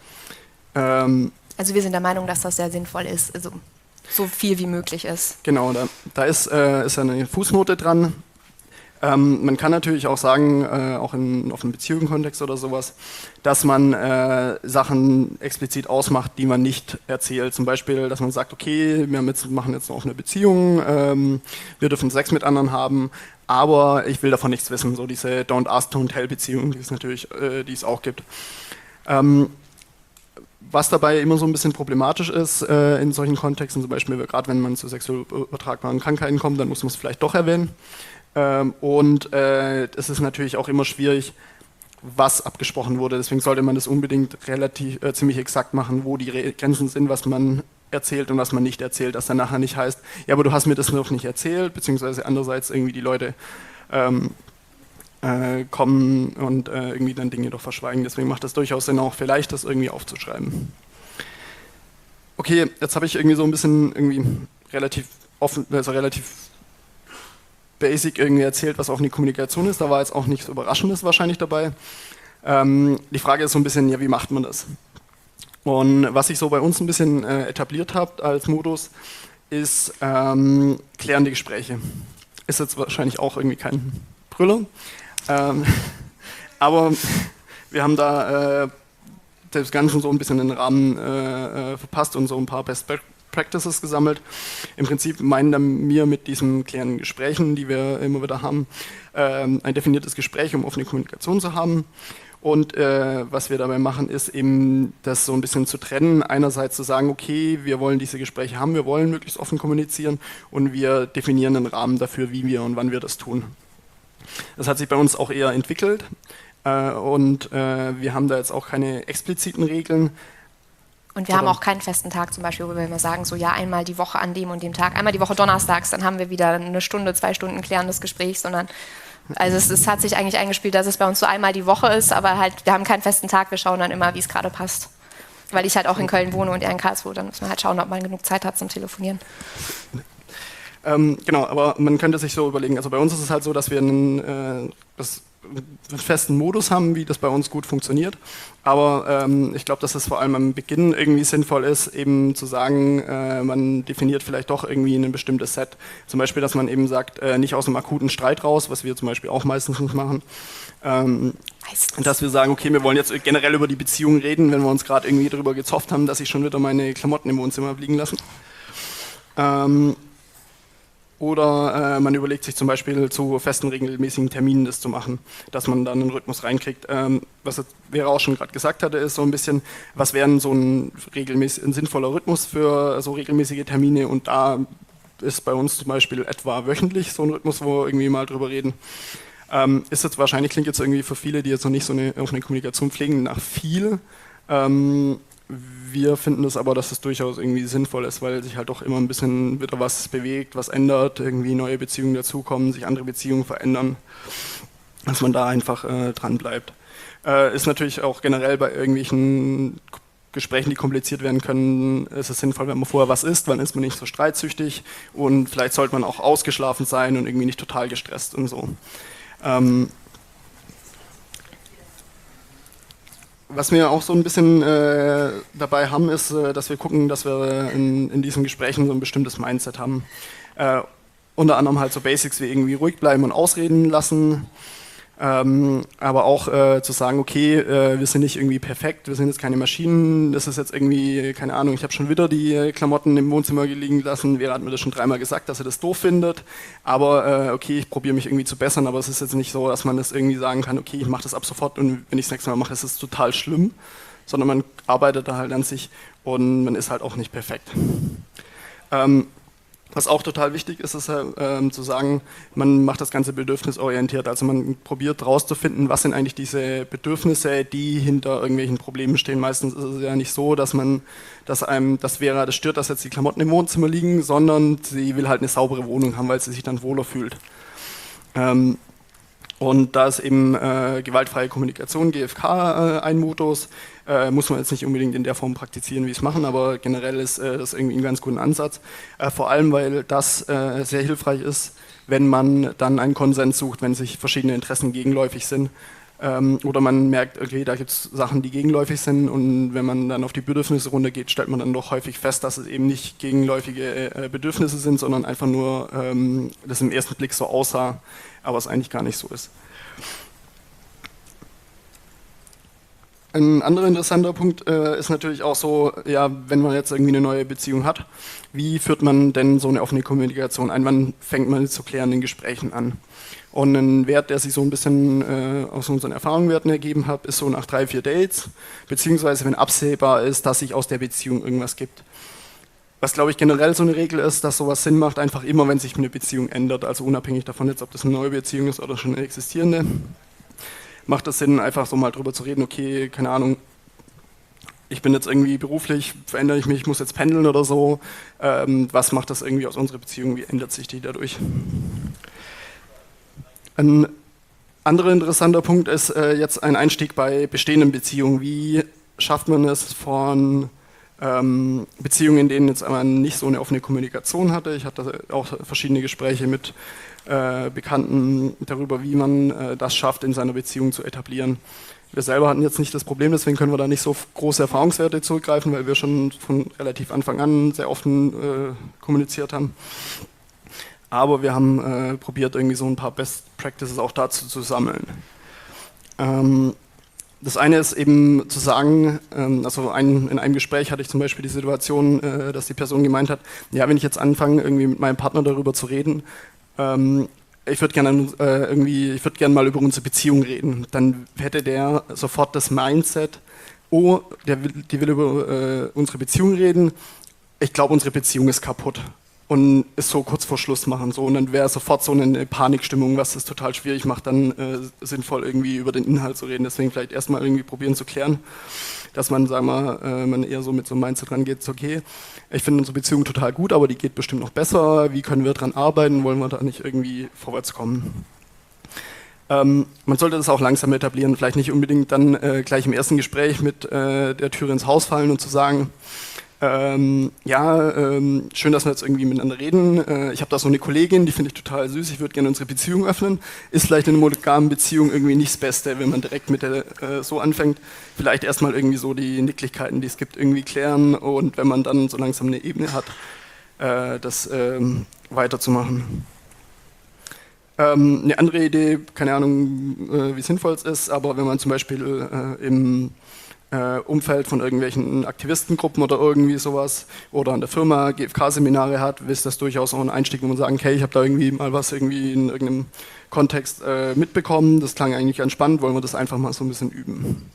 Ähm, also wir sind der Meinung, dass das sehr sinnvoll ist, also so viel wie möglich ist. Genau, da, da ist, äh, ist eine Fußnote dran. Ähm, man kann natürlich auch sagen, äh, auch in, auf einem Beziehungskontext oder sowas, dass man äh, Sachen explizit ausmacht, die man nicht erzählt. Zum Beispiel, dass man sagt, okay, wir haben jetzt, machen jetzt noch eine Beziehung, ähm, wir dürfen Sex mit anderen haben, aber ich will davon nichts wissen. So diese Don't Ask, Don't Tell Beziehung, die es natürlich, äh, die es auch gibt. Ähm, Was dabei immer so ein bisschen problematisch ist äh, in solchen Kontexten, zum Beispiel gerade wenn man zu sexuell übertragbaren Krankheiten kommt, dann muss man es vielleicht doch erwähnen. Ähm, und äh, es ist natürlich auch immer schwierig, was abgesprochen wurde. Deswegen sollte man das unbedingt relativ äh, ziemlich exakt machen, wo die Re Grenzen sind, was man erzählt und was man nicht erzählt, dass dann nachher nicht heißt, ja, aber du hast mir das noch nicht erzählt, beziehungsweise andererseits irgendwie die Leute ähm, äh, kommen und äh, irgendwie dann Dinge doch verschweigen. Deswegen macht das durchaus Sinn, auch vielleicht das irgendwie aufzuschreiben. Okay, jetzt habe ich irgendwie so ein bisschen irgendwie relativ offen, also relativ basic irgendwie erzählt, was auch eine Kommunikation ist. Da war jetzt auch nichts Überraschendes wahrscheinlich dabei. Ähm, die Frage ist so ein bisschen, ja, wie macht man das? Und was ich so bei uns ein bisschen äh, etabliert habe als Modus, ist ähm, klärende Gespräche. Ist jetzt wahrscheinlich auch irgendwie kein Brüller. Ähm, aber wir haben da äh, das Ganze so ein bisschen in den Rahmen äh, verpasst und so ein paar Best Practices gesammelt. Im Prinzip meinen wir mit diesen klärenden Gesprächen, die wir immer wieder haben, äh, ein definiertes Gespräch, um offene Kommunikation zu haben. Und äh, was wir dabei machen, ist eben das so ein bisschen zu trennen. Einerseits zu sagen, okay, wir wollen diese Gespräche haben, wir wollen möglichst offen kommunizieren und wir definieren einen Rahmen dafür, wie wir und wann wir das tun. Das hat sich bei uns auch eher entwickelt äh, und äh, wir haben da jetzt auch keine expliziten Regeln. Und wir haben auch keinen festen Tag zum Beispiel, wo wir immer sagen, so ja, einmal die Woche an dem und dem Tag, einmal die Woche donnerstags, dann haben wir wieder eine Stunde, zwei Stunden klärendes Gespräch, sondern also es, es hat sich eigentlich eingespielt, dass es bei uns so einmal die Woche ist, aber halt wir haben keinen festen Tag, wir schauen dann immer, wie es gerade passt. Weil ich halt auch in Köln wohne und er in Karlsruhe, dann muss man halt schauen, ob man genug Zeit hat zum Telefonieren. Ähm, genau, aber man könnte sich so überlegen, also bei uns ist es halt so, dass wir einen, äh, das, einen festen Modus haben, wie das bei uns gut funktioniert, aber ähm, ich glaube, dass es vor allem am Beginn irgendwie sinnvoll ist, eben zu sagen, äh, man definiert vielleicht doch irgendwie ein bestimmtes Set, zum Beispiel, dass man eben sagt, äh, nicht aus einem akuten Streit raus, was wir zum Beispiel auch meistens nicht machen, ähm, dass wir sagen, okay, wir wollen jetzt generell über die Beziehung reden, wenn wir uns gerade irgendwie darüber gezofft haben, dass ich schon wieder meine Klamotten im Wohnzimmer habe liegen lassen. Ähm, Oder äh, man überlegt sich zum Beispiel zu festen, regelmäßigen Terminen das zu machen, dass man dann einen Rhythmus reinkriegt. Ähm, was jetzt Vera auch schon gerade gesagt hatte, ist so ein bisschen, was wäre so ein, regelmäßig, ein sinnvoller Rhythmus für so regelmäßige Termine, und da ist bei uns zum Beispiel etwa wöchentlich so ein Rhythmus, wo wir irgendwie mal drüber reden. Ähm, ist jetzt wahrscheinlich, klingt jetzt irgendwie für viele, die jetzt noch nicht so eine, eine Kommunikation pflegen, nach viel. Ähm, wir finden es aber, dass es durchaus irgendwie sinnvoll ist, weil sich halt doch immer ein bisschen wieder was bewegt, was ändert, irgendwie neue Beziehungen dazukommen, sich andere Beziehungen verändern, dass man da einfach äh, dran bleibt. Äh, ist natürlich auch generell bei irgendwelchen Gesprächen, die kompliziert werden können, ist es sinnvoll, wenn man vorher was isst, dann ist man nicht so streitsüchtig und vielleicht sollte man auch ausgeschlafen sein und irgendwie nicht total gestresst und so. Ähm, Was wir auch so ein bisschen äh, dabei haben, ist, äh, dass wir gucken, dass wir in, in diesen Gesprächen so ein bestimmtes Mindset haben. Äh, unter anderem halt so Basics wie irgendwie ruhig bleiben und ausreden lassen, ähm, aber auch äh, zu sagen, okay, äh, wir sind nicht irgendwie perfekt, wir sind jetzt keine Maschinen, das ist jetzt irgendwie, keine Ahnung, ich habe schon wieder die Klamotten im Wohnzimmer liegen lassen, Vera hat mir das schon dreimal gesagt, dass er das doof findet, aber äh, okay, ich probiere mich irgendwie zu bessern, aber es ist jetzt nicht so, dass man das irgendwie sagen kann, okay, ich mache das ab sofort und wenn ich das nächste Mal mache, ist es total schlimm, sondern man arbeitet da halt an sich und man ist halt auch nicht perfekt. Ähm, Was auch total wichtig ist, ist äh, zu sagen, man macht das Ganze bedürfnisorientiert. Also man probiert herauszufinden, was sind eigentlich diese Bedürfnisse, die hinter irgendwelchen Problemen stehen. Meistens ist es ja nicht so, dass man, dass einem das wäre, das stört, dass jetzt die Klamotten im Wohnzimmer liegen, sondern sie will halt eine saubere Wohnung haben, weil sie sich dann wohler fühlt. Ähm, Und da ist eben äh, gewaltfreie Kommunikation, G F K, äh, ein Modus. Äh, muss man jetzt nicht unbedingt in der Form praktizieren, wie es machen, aber generell ist äh, das irgendwie ein ganz guter Ansatz. Äh, vor allem, weil das äh, sehr hilfreich ist, wenn man dann einen Konsens sucht, wenn sich verschiedene Interessen gegenläufig sind. Ähm, oder man merkt, okay, da gibt es Sachen, die gegenläufig sind und wenn man dann auf die Bedürfnisse runtergeht, stellt man dann doch häufig fest, dass es eben nicht gegenläufige äh, Bedürfnisse sind, sondern einfach nur, ähm, das im ersten Blick so aussah, aber es eigentlich gar nicht so ist. Ein anderer interessanter Punkt äh, ist natürlich auch so, ja, wenn man jetzt irgendwie eine neue Beziehung hat, wie führt man denn so eine offene Kommunikation ein? Wann fängt man zu klärenden Gesprächen an? Und ein Wert, der sich so ein bisschen äh, aus unseren Erfahrungswerten ergeben hat, ist so nach drei, vier Dates, beziehungsweise wenn absehbar ist, dass sich aus der Beziehung irgendwas gibt. Was, glaube ich, generell so eine Regel ist, dass sowas Sinn macht, einfach immer, wenn sich eine Beziehung ändert, also unabhängig davon jetzt, ob das eine neue Beziehung ist oder schon eine existierende, macht es Sinn, einfach so mal drüber zu reden, okay, keine Ahnung, ich bin jetzt irgendwie beruflich, verändere ich mich, ich muss jetzt pendeln oder so, ähm, was macht das irgendwie aus unserer Beziehung, wie ändert sich die dadurch? Ein anderer interessanter Punkt ist äh, jetzt ein Einstieg bei bestehenden Beziehungen. Wie schafft man es von ähm, Beziehungen, in denen jetzt man nicht so eine offene Kommunikation hatte? Ich hatte auch verschiedene Gespräche mit äh, Bekannten darüber, wie man äh, das schafft, in seiner Beziehung zu etablieren. Wir selber hatten jetzt nicht das Problem, deswegen können wir da nicht so große Erfahrungswerte zurückgreifen, weil wir schon von relativ Anfang an sehr offen äh, kommuniziert haben. Aber wir haben äh, probiert, irgendwie so ein paar Best Practices auch dazu zu sammeln. Ähm, das eine ist eben zu sagen, ähm, also ein, in einem Gespräch hatte ich zum Beispiel die Situation, äh, dass die Person gemeint hat, ja, wenn ich jetzt anfange, irgendwie mit meinem Partner darüber zu reden, ähm, ich würde gerne äh, irgendwie, ich würde gerne mal über unsere Beziehung reden, dann hätte der sofort das Mindset, oh, der will, die will über äh, unsere Beziehung reden, ich glaube, unsere Beziehung ist kaputt. Und es so kurz vor Schluss machen. So. Und dann wäre sofort so eine Panikstimmung, was es total schwierig macht, dann äh, sinnvoll irgendwie über den Inhalt zu reden. Deswegen vielleicht erstmal irgendwie probieren zu klären, dass man, sagen wir, äh, man eher so mit so einem Mindset rangeht, okay, ich finde unsere Beziehung total gut, aber die geht bestimmt noch besser. Wie können wir dran arbeiten? Wollen wir da nicht irgendwie vorwärts kommen? Ähm, man sollte das auch langsam etablieren, vielleicht nicht unbedingt dann äh, gleich im ersten Gespräch mit äh, der Tür ins Haus fallen und zu sagen, Ähm, ja, ähm, schön, dass wir jetzt irgendwie miteinander reden. Äh, ich habe da so eine Kollegin, die finde ich total süß, ich würde gerne unsere Beziehung öffnen. Ist vielleicht in einer monogamen Beziehung irgendwie nicht das Beste, wenn man direkt mit der äh, so anfängt. Vielleicht erstmal irgendwie so die Nicklichkeiten, die es gibt, irgendwie klären und wenn man dann so langsam eine Ebene hat, äh, das ähm, weiterzumachen. Ähm, eine andere Idee, keine Ahnung, äh, wie sinnvoll es ist, aber wenn man zum Beispiel äh, im Umfeld von irgendwelchen Aktivistengruppen oder irgendwie sowas oder an der Firma G F K-Seminare hat, ist das durchaus auch ein Einstieg, wo man sagen, okay, ich habe da irgendwie mal was irgendwie in irgendeinem Kontext äh, mitbekommen, das klang eigentlich ganz spannend, wollen wir das einfach mal so ein bisschen üben.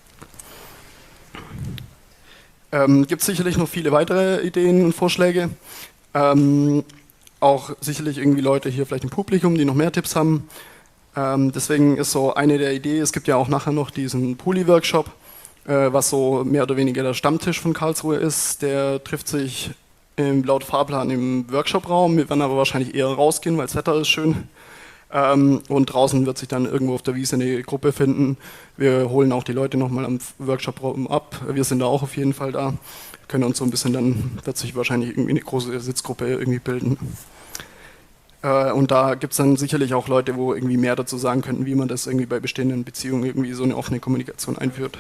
Ähm, gibt es sicherlich noch viele weitere Ideen und Vorschläge, ähm, auch sicherlich irgendwie Leute hier vielleicht im Publikum, die noch mehr Tipps haben. Ähm, deswegen ist so eine der Ideen, es gibt ja auch nachher noch diesen Poly-Workshop, äh, was so mehr oder weniger der Stammtisch von Karlsruhe ist. Der trifft sich im, laut Fahrplan im Workshopraum. Wir werden aber wahrscheinlich eher rausgehen, weil das Wetter ist schön. Ähm, und draußen wird sich dann irgendwo auf der Wiese eine Gruppe finden. Wir holen auch die Leute nochmal am Workshopraum ab. Wir sind da auch auf jeden Fall da. Können uns so ein bisschen, dann wird sich wahrscheinlich irgendwie eine große Sitzgruppe irgendwie bilden. Äh, und da gibt es dann sicherlich auch Leute, wo irgendwie mehr dazu sagen könnten, wie man das irgendwie bei bestehenden Beziehungen irgendwie so eine offene Kommunikation einführt.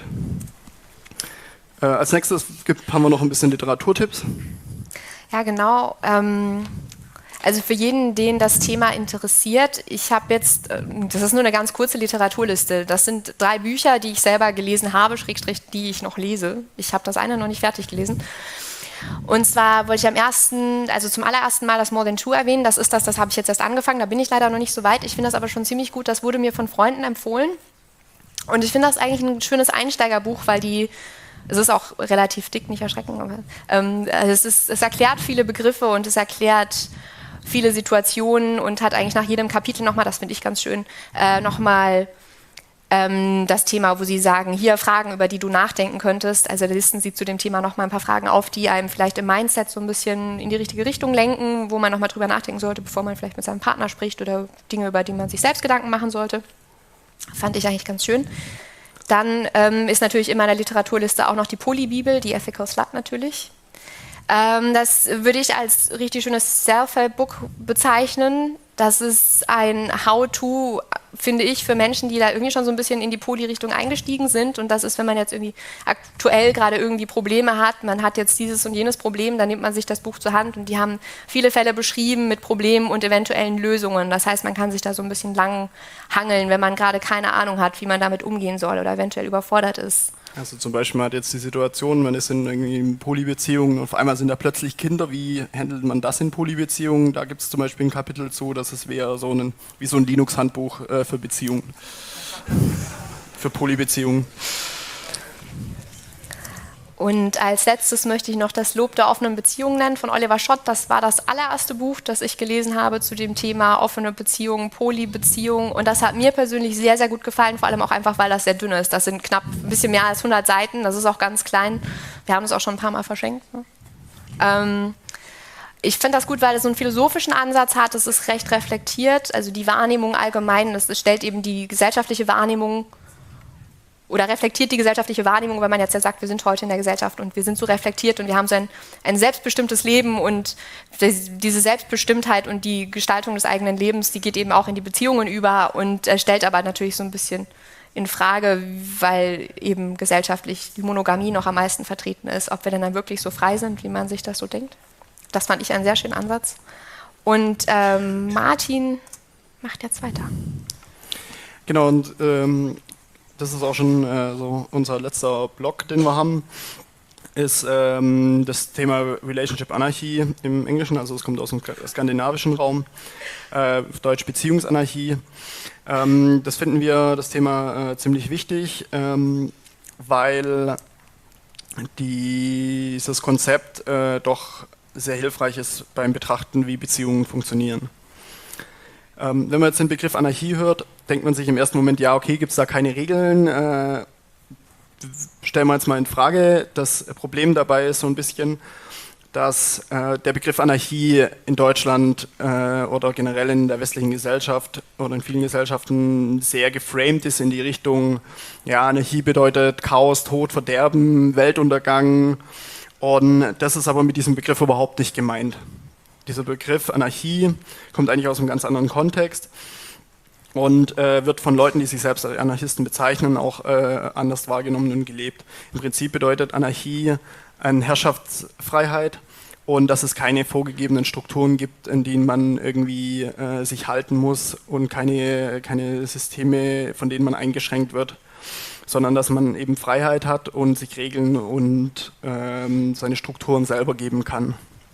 Äh, als nächstes gibt, haben wir noch ein bisschen Literaturtipps. Ja, genau. Ähm, also für jeden, den das Thema interessiert, ich habe jetzt, das ist nur eine ganz kurze Literaturliste. Das sind drei Bücher, die ich selber gelesen habe, Schrägstrich, die ich noch lese. Ich habe das eine noch nicht fertig gelesen. Und zwar wollte ich am ersten, also zum allerersten Mal das More Than Two erwähnen. Das ist das, das habe ich jetzt erst angefangen, da bin ich leider noch nicht so weit. Ich finde das aber schon ziemlich gut, das wurde mir von Freunden empfohlen. Und ich finde das eigentlich ein schönes Einsteigerbuch, weil die, es ist auch relativ dick, nicht erschrecken, aber ähm, es, ist, es erklärt viele Begriffe und es erklärt viele Situationen und hat eigentlich nach jedem Kapitel nochmal, das finde ich ganz schön, äh, nochmal ähm, das Thema, wo sie sagen, hier Fragen, über die du nachdenken könntest. Also da listen sie zu dem Thema nochmal ein paar Fragen auf, die einem vielleicht im Mindset so ein bisschen in die richtige Richtung lenken, wo man nochmal drüber nachdenken sollte, bevor man vielleicht mit seinem Partner spricht oder Dinge, über die man sich selbst Gedanken machen sollte. Fand ich eigentlich ganz schön. Dann ähm, ist natürlich in meiner Literaturliste auch noch die Poly-Bibel, die Ethical Slut natürlich. Ähm, das würde ich als richtig schönes Self-Help-Book bezeichnen. Das ist ein How-To, finde ich, für Menschen, die da irgendwie schon so ein bisschen in die Poly-Richtung eingestiegen sind. Und das ist, wenn man jetzt irgendwie aktuell gerade irgendwie Probleme hat, man hat jetzt dieses und jenes Problem, dann nimmt man sich das Buch zur Hand und die haben viele Fälle beschrieben mit Problemen und eventuellen Lösungen. Das heißt, man kann sich da so ein bisschen lang hangeln, wenn man gerade keine Ahnung hat, wie man damit umgehen soll oder eventuell überfordert ist. Also zum Beispiel man hat jetzt die Situation, man ist in irgendwie Polybeziehungen und auf einmal sind da plötzlich Kinder. Wie handelt man das in Polybeziehungen? Da gibt es zum Beispiel ein Kapitel zu, dass es wäre so ein, wie so ein Linux-Handbuch äh, für Beziehungen, für Polybeziehungen. Und als letztes möchte ich noch das Lob der offenen Beziehungen nennen von Oliver Schott. Das war das allererste Buch, das ich gelesen habe zu dem Thema offene Beziehungen, Polybeziehungen. Und das hat mir persönlich sehr, sehr gut gefallen, vor allem auch einfach, weil das sehr dünn ist. Das sind knapp ein bisschen mehr als hundert Seiten, das ist auch ganz klein. Wir haben es auch schon ein paar Mal verschenkt. Ne? Ähm, ich finde das gut, weil es so einen philosophischen Ansatz hat. Es ist recht reflektiert, also die Wahrnehmung allgemein. Es stellt eben die gesellschaftliche Wahrnehmung oder reflektiert die gesellschaftliche Wahrnehmung, weil man jetzt ja sagt, wir sind heute in der Gesellschaft und wir sind so reflektiert und wir haben so ein, ein selbstbestimmtes Leben und diese Selbstbestimmtheit und die Gestaltung des eigenen Lebens, die geht eben auch in die Beziehungen über und äh, stellt aber natürlich so ein bisschen in Frage, weil eben gesellschaftlich die Monogamie noch am meisten vertreten ist, ob wir denn dann wirklich so frei sind, wie man sich das so denkt. Das fand ich einen sehr schönen Ansatz. Und ähm, Martin macht jetzt weiter. Genau, und ähm das ist auch schon äh, so unser letzter Blog, den wir haben, ist ähm, das Thema Relationship Anarchie im Englischen, also es kommt aus dem skandinavischen Raum, äh, auf Deutsch Beziehungsanarchie. Ähm, das finden wir, das Thema, äh, ziemlich wichtig, ähm, weil dieses Konzept äh, doch sehr hilfreich ist beim Betrachten, wie Beziehungen funktionieren. Ähm, wenn man jetzt den Begriff Anarchie hört, denkt man sich im ersten Moment, ja, okay, gibt es da keine Regeln? Äh, stellen wir jetzt mal in Frage. Das Problem dabei ist so ein bisschen, dass äh, der Begriff Anarchie in Deutschland äh, oder generell in der westlichen Gesellschaft oder in vielen Gesellschaften sehr geframed ist in die Richtung, ja, Anarchie bedeutet Chaos, Tod, Verderben, Weltuntergang. Und das ist aber mit diesem Begriff überhaupt nicht gemeint. Dieser Begriff Anarchie kommt eigentlich aus einem ganz anderen Kontext und äh, wird von Leuten, die sich selbst als Anarchisten bezeichnen, auch äh, anders wahrgenommen und gelebt. Im Prinzip bedeutet Anarchie eine Herrschaftsfreiheit und dass es keine vorgegebenen Strukturen gibt, in denen man irgendwie äh, sich halten muss und keine, keine Systeme, von denen man eingeschränkt wird, sondern dass man eben Freiheit hat und sich Regeln und ähm, seine Strukturen selber geben kann.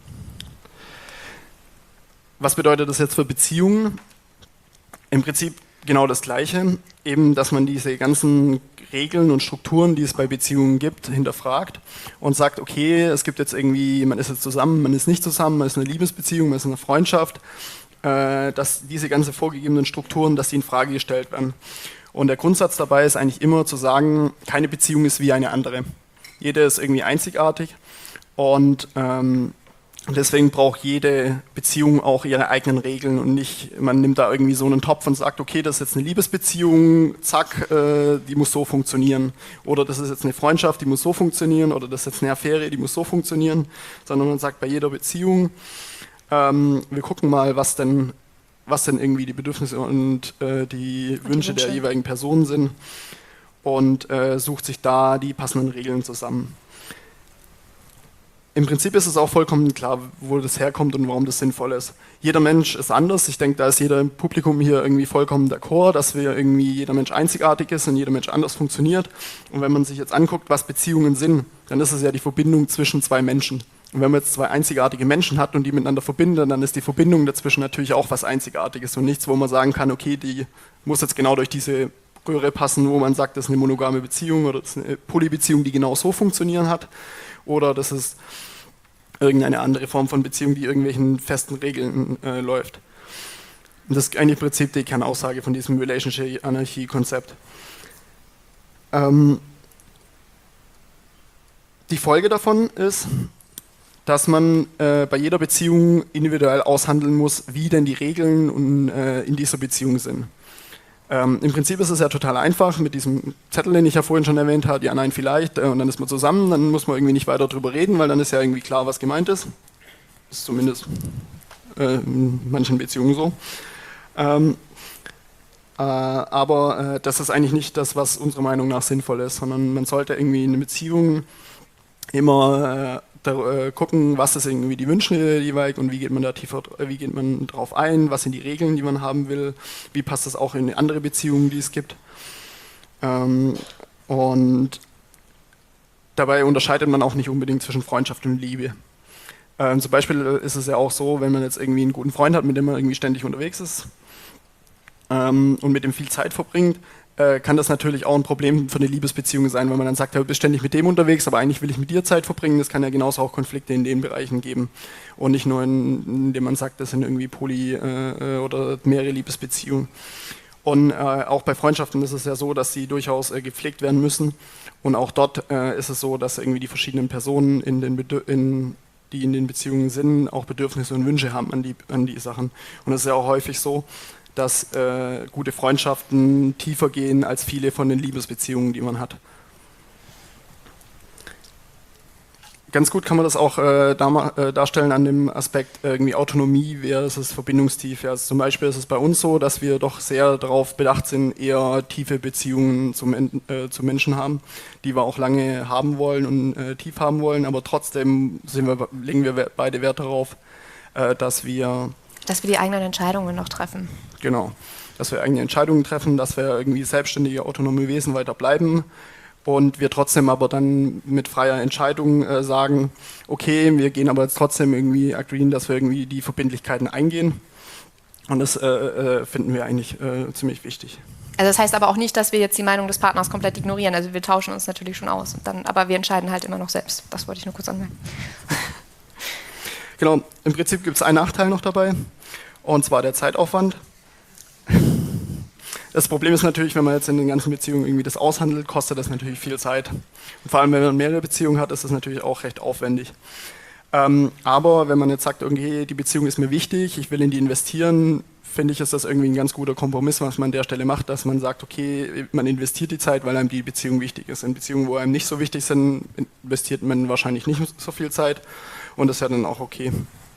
Was bedeutet das jetzt für Beziehungen? Im Prinzip genau das Gleiche, eben, dass man diese ganzen Regeln und Strukturen, die es bei Beziehungen gibt, hinterfragt und sagt, okay, es gibt jetzt irgendwie, man ist jetzt zusammen, man ist nicht zusammen, man ist in einer Liebesbeziehung, man ist in einer Freundschaft, äh, dass diese ganzen vorgegebenen Strukturen, dass die in Frage gestellt werden. Und der Grundsatz dabei ist eigentlich immer zu sagen, keine Beziehung ist wie eine andere. Jede ist irgendwie einzigartig und ähm, deswegen braucht jede Beziehung auch ihre eigenen Regeln und nicht, man nimmt da irgendwie so einen Topf und sagt, okay, das ist jetzt eine Liebesbeziehung, zack, äh, die muss so funktionieren. Oder das ist jetzt eine Freundschaft, die muss so funktionieren. Oder das ist jetzt eine Affäre, die muss so funktionieren. Sondern man sagt bei jeder Beziehung, ähm, wir gucken mal, was denn, was denn irgendwie die Bedürfnisse und äh, die, und Wünsche die Wünsche der jeweiligen Person sind und äh, sucht sich da die passenden Regeln zusammen. Im Prinzip ist es auch vollkommen klar, wo das herkommt und warum das sinnvoll ist. Jeder Mensch ist anders. Ich denke, da ist jeder im Publikum hier irgendwie vollkommen d'accord, dass wir irgendwie jeder Mensch einzigartig ist und jeder Mensch anders funktioniert. Und wenn man sich jetzt anguckt, was Beziehungen sind, dann ist es ja die Verbindung zwischen zwei Menschen. Und wenn man jetzt zwei einzigartige Menschen hat und die miteinander verbinden, dann ist die Verbindung dazwischen natürlich auch was Einzigartiges und nichts, wo man sagen kann, okay, die muss jetzt genau durch diese Röhre passen, wo man sagt, das ist eine monogame Beziehung oder das ist eine Polybeziehung, die genau so funktionieren hat. Oder das ist irgendeine andere Form von Beziehung, die irgendwelchen festen Regeln äh, läuft. Und das ist eigentlich im Prinzip die Kernaussage von diesem Relationship-Anarchie-Konzept. Ähm, die Folge davon ist, dass man äh, bei jeder Beziehung individuell aushandeln muss, wie denn die Regeln und, äh, in dieser Beziehung sind. Ähm, Im Prinzip ist es ja total einfach, mit diesem Zettel, den ich ja vorhin schon erwähnt habe, ja, nein, vielleicht, äh, und dann ist man zusammen, dann muss man irgendwie nicht weiter drüber reden, weil dann ist ja irgendwie klar, was gemeint ist. Das ist zumindest äh, in manchen Beziehungen so. Ähm, äh, aber äh, das ist eigentlich nicht das, was unserer Meinung nach sinnvoll ist, sondern man sollte irgendwie in einer Beziehung immer äh, da, äh, gucken, was ist irgendwie die Wünsche jeweils und wie geht man da tiefer, wie geht man drauf ein, was sind die Regeln, die man haben will, wie passt das auch in andere Beziehungen, die es gibt. Ähm, und dabei unterscheidet man auch nicht unbedingt zwischen Freundschaft und Liebe. Ähm, zum Beispiel ist es ja auch so, wenn man jetzt irgendwie einen guten Freund hat, mit dem man irgendwie ständig unterwegs ist ähm, und mit dem viel Zeit verbringt, äh, kann das natürlich auch ein Problem für eine Liebesbeziehung sein, weil man dann sagt, ja, du bist ständig mit dem unterwegs, aber eigentlich will ich mit dir Zeit verbringen. Das kann ja genauso auch Konflikte in den Bereichen geben und nicht nur, in, indem man sagt, das sind irgendwie Poly- äh, oder mehrere Liebesbeziehungen. Und äh, auch bei Freundschaften ist es ja so, dass sie durchaus äh, gepflegt werden müssen. Und auch dort äh, ist es so, dass irgendwie die verschiedenen Personen, in den Bedür- in, die in den Beziehungen sind, auch Bedürfnisse und Wünsche haben an die, an die Sachen. Und es ist ja auch häufig so, dass äh, gute Freundschaften tiefer gehen als viele von den Liebesbeziehungen, die man hat. Ganz gut kann man das auch äh, da, äh, darstellen an dem Aspekt irgendwie Autonomie versus Verbindungstiefe. Also zum Beispiel ist es bei uns so, dass wir doch sehr darauf bedacht sind, eher tiefe Beziehungen zum, äh, zu Menschen haben, die wir auch lange haben wollen und äh, tief haben wollen, aber trotzdem sind wir, legen wir beide Wert darauf, äh, dass wir Dass wir die eigenen Entscheidungen noch treffen. Genau, dass wir eigene Entscheidungen treffen, dass wir irgendwie selbstständige, autonome Wesen weiter bleiben und wir trotzdem aber dann mit freier Entscheidung äh, sagen, okay, wir gehen aber jetzt trotzdem irgendwie agreeen, dass wir irgendwie die Verbindlichkeiten eingehen und das äh, äh, finden wir eigentlich äh, ziemlich wichtig. Also das heißt aber auch nicht, dass wir jetzt die Meinung des Partners komplett ignorieren, also wir tauschen uns natürlich schon aus, und dann, aber wir entscheiden halt immer noch selbst. Das wollte ich nur kurz anmerken. Genau, im Prinzip gibt es einen Nachteil noch dabei, und zwar der Zeitaufwand. Das Problem ist natürlich, wenn man jetzt in den ganzen Beziehungen irgendwie das aushandelt, kostet das natürlich viel Zeit. Und vor allem, wenn man mehrere Beziehungen hat, ist das natürlich auch recht aufwendig. Ähm, aber wenn man jetzt sagt, okay, die Beziehung ist mir wichtig, ich will in die investieren, finde ich, ist das irgendwie ein ganz guter Kompromiss, was man an der Stelle macht, dass man sagt, okay, man investiert die Zeit, weil einem die Beziehung wichtig ist. In Beziehungen, wo einem nicht so wichtig sind, investiert man wahrscheinlich nicht so viel Zeit, und das ist ja dann auch okay.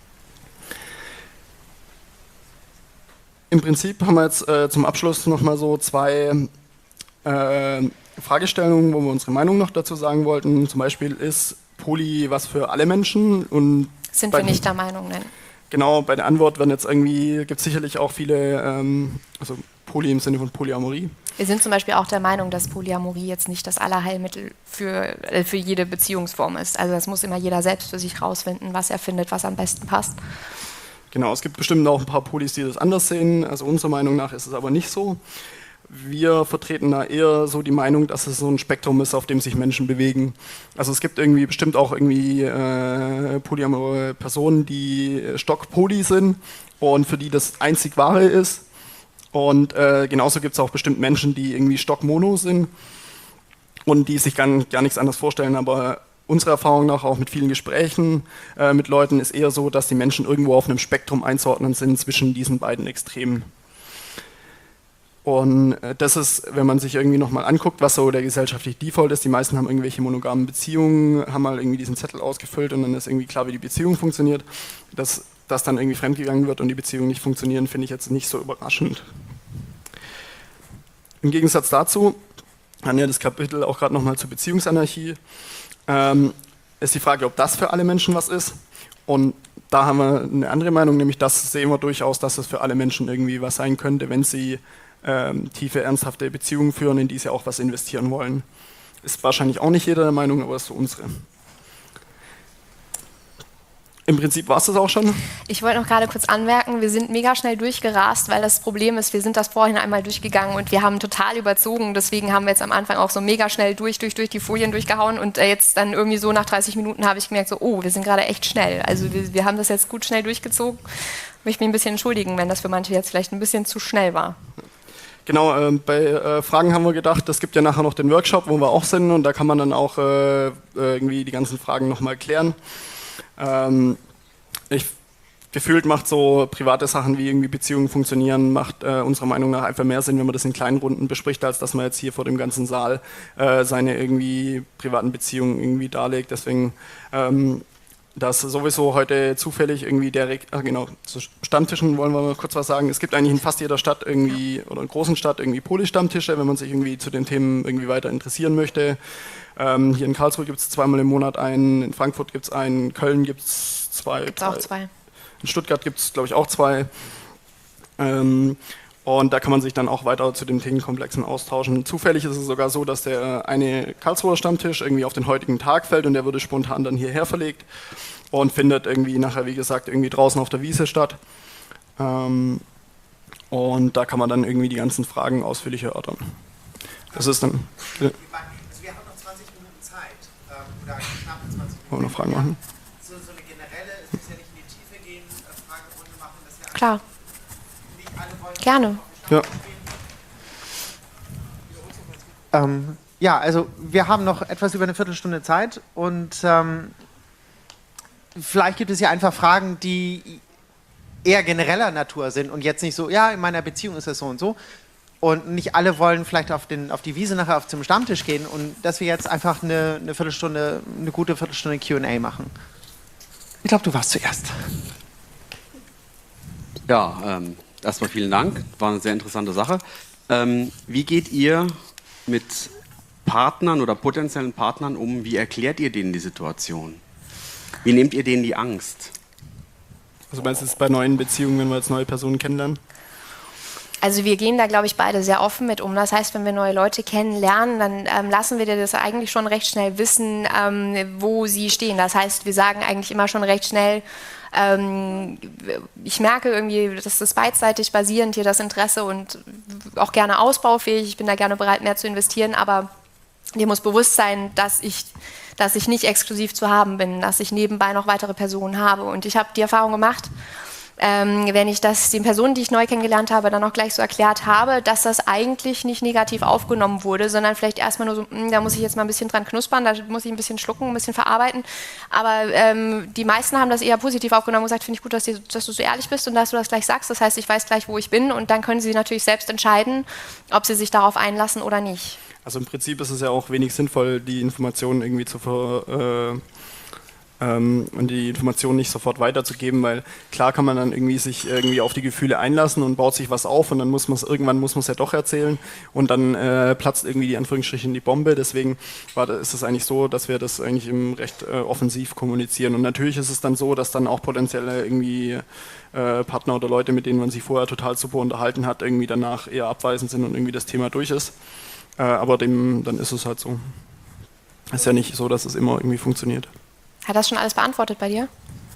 Im Prinzip haben wir jetzt äh, zum Abschluss nochmal so zwei äh, Fragestellungen, wo wir unsere Meinung noch dazu sagen wollten. Zum Beispiel, ist Poly was für alle Menschen? Und sind wir nicht der Meinung, nein. Genau, bei der Antwort werden jetzt irgendwie, gibt es sicherlich auch viele, ähm, also Poly im Sinne von Polyamorie. Wir sind zum Beispiel auch der Meinung, dass Polyamorie jetzt nicht das Allerheilmittel für, äh, für jede Beziehungsform ist. Also das muss immer jeder selbst für sich rausfinden, was er findet, was am besten passt. Genau, es gibt bestimmt auch ein paar Polis, die das anders sehen. Also unserer Meinung nach ist es aber nicht so. Wir vertreten da eher so die Meinung, dass es so ein Spektrum ist, auf dem sich Menschen bewegen. Also es gibt irgendwie bestimmt auch irgendwie äh, polyamore Personen, die Stock-Poly sind und für die das einzig Wahre ist. Und äh, genauso gibt es auch bestimmt Menschen, die irgendwie stockmono sind und die sich gar, gar nichts anderes vorstellen, aber unserer Erfahrung nach auch mit vielen Gesprächen äh, mit Leuten ist eher so, dass die Menschen irgendwo auf einem Spektrum einzuordnen sind zwischen diesen beiden Extremen. Und äh, das ist, wenn man sich irgendwie nochmal anguckt, was so der gesellschaftliche Default ist, die meisten haben irgendwelche monogamen Beziehungen, haben mal irgendwie diesen Zettel ausgefüllt und dann ist irgendwie klar, wie die Beziehung funktioniert. Dass das dann irgendwie fremdgegangen wird und die Beziehungen nicht funktionieren, finde ich jetzt nicht so überraschend. Im Gegensatz dazu, haben ja das Kapitel auch gerade nochmal zur Beziehungsanarchie, ähm, ist die Frage, ob das für alle Menschen was ist. Und da haben wir eine andere Meinung, nämlich das sehen wir durchaus, dass es für alle Menschen irgendwie was sein könnte, wenn sie ähm, tiefe, ernsthafte Beziehungen führen, in die sie auch was investieren wollen. Ist wahrscheinlich auch nicht jeder der Meinung, aber ist so unsere. Im Prinzip war es das auch schon. Ich wollte noch gerade kurz anmerken, wir sind mega schnell durchgerast, weil das Problem ist, wir sind das vorhin einmal durchgegangen und wir haben total überzogen. Deswegen haben wir jetzt am Anfang auch so mega schnell durch, durch, durch die Folien durchgehauen und äh, jetzt dann irgendwie so nach dreißig Minuten habe ich gemerkt, so, oh, wir sind gerade echt schnell. Also wir, wir haben das jetzt gut schnell durchgezogen. Ich möchte mich ein bisschen entschuldigen, wenn das für manche jetzt vielleicht ein bisschen zu schnell war. Genau, äh, bei äh, Fragen haben wir gedacht, es gibt ja nachher noch den Workshop, wo wir auch sind und da kann man dann auch äh, irgendwie die ganzen Fragen nochmal klären. Ähm, ich, gefühlt macht so private Sachen wie irgendwie Beziehungen funktionieren, macht äh, unserer Meinung nach einfach mehr Sinn, wenn man das in kleinen Runden bespricht, als dass man jetzt hier vor dem ganzen Saal äh, seine irgendwie privaten Beziehungen irgendwie darlegt. Deswegen, ähm, dass sowieso heute zufällig irgendwie der, ach genau, zu Stammtischen wollen wir mal kurz was sagen. Es gibt eigentlich in fast jeder Stadt irgendwie, oder in großen Stadt irgendwie Poli-Stammtische, wenn man sich irgendwie zu den Themen irgendwie weiter interessieren möchte. Ähm, hier in Karlsruhe gibt es zweimal im Monat einen, in Frankfurt gibt es einen, in Köln gibt es zwei. Gibt es auch zwei. In Stuttgart gibt es, glaube ich, auch zwei. Ähm, und da kann man sich dann auch weiter zu den Themenkomplexen austauschen. Zufällig ist es sogar so, dass der eine Karlsruher Stammtisch irgendwie auf den heutigen Tag fällt und der wurde spontan dann hierher verlegt und findet irgendwie nachher, wie gesagt, irgendwie draußen auf der Wiese statt. Ähm, und da kann man dann irgendwie die ganzen Fragen ausführlich erörtern. Das ist dann... Ja. Oder knapp zwanzig Minuten. Wollen wir noch Fragen machen? So, so eine generelle, es muss ja nicht in die Tiefe gehen, Fragerunde machen, dass ja klar. Nicht alle wollen. Gerne. Ja. Ähm, ja, also wir haben noch etwas über eine Viertelstunde Zeit und ähm, vielleicht gibt es ja einfach Fragen, die eher genereller Natur sind und jetzt nicht so, ja, in meiner Beziehung ist es so und so. Und nicht alle wollen vielleicht auf, den, auf die Wiese nachher auf zum Stammtisch gehen und dass wir jetzt einfach eine, eine Viertelstunde, eine gute Viertelstunde Q und A machen. Ich glaube, du warst zuerst. Ja, ähm, erstmal vielen Dank. War eine sehr interessante Sache. Ähm, wie geht ihr mit Partnern oder potenziellen Partnern um? Wie erklärt ihr denen die Situation? Wie nehmt ihr denen die Angst? Also meinst du es bei neuen Beziehungen, wenn wir jetzt neue Personen kennenlernen? Also wir gehen da, glaube ich, beide sehr offen mit um. Das heißt, wenn wir neue Leute kennenlernen, dann ähm, lassen wir dir das eigentlich schon recht schnell wissen, ähm, wo sie stehen. Das heißt, wir sagen eigentlich immer schon recht schnell, ähm, ich merke irgendwie, das ist beidseitig basierend hier das Interesse und auch gerne ausbaufähig. Ich bin da gerne bereit, mehr zu investieren, aber dir muss bewusst sein, dass ich, dass ich nicht exklusiv zu haben bin, dass ich nebenbei noch weitere Personen habe. Und ich habe die Erfahrung gemacht, Ähm, wenn ich das den Personen, die ich neu kennengelernt habe, dann auch gleich so erklärt habe, dass das eigentlich nicht negativ aufgenommen wurde, sondern vielleicht erstmal nur so, mh, da muss ich jetzt mal ein bisschen dran knuspern, da muss ich ein bisschen schlucken, ein bisschen verarbeiten. Aber ähm, die meisten haben das eher positiv aufgenommen und gesagt, finde ich gut, dass, die, dass du so ehrlich bist und dass du das gleich sagst. Das heißt, ich weiß gleich, wo ich bin und dann können sie natürlich selbst entscheiden, ob sie sich darauf einlassen oder nicht. Also im Prinzip ist es ja auch wenig sinnvoll, die Informationen irgendwie zu ver... Äh und die Informationen nicht sofort weiterzugeben, weil klar kann man dann irgendwie sich irgendwie auf die Gefühle einlassen und baut sich was auf und dann muss man es irgendwann muss man es ja doch erzählen und dann äh, platzt irgendwie die Anführungsstrichen die Bombe. Deswegen war, ist es eigentlich so, dass wir das eigentlich im recht äh, offensiv kommunizieren. Und natürlich ist es dann so, dass dann auch potenzielle irgendwie äh, Partner oder Leute, mit denen man sich vorher total super unterhalten hat, irgendwie danach eher abweisend sind und irgendwie das Thema durch ist. Äh, aber dem, dann ist es halt so. Ist ja nicht so, dass es immer irgendwie funktioniert. Hat das schon alles beantwortet bei dir?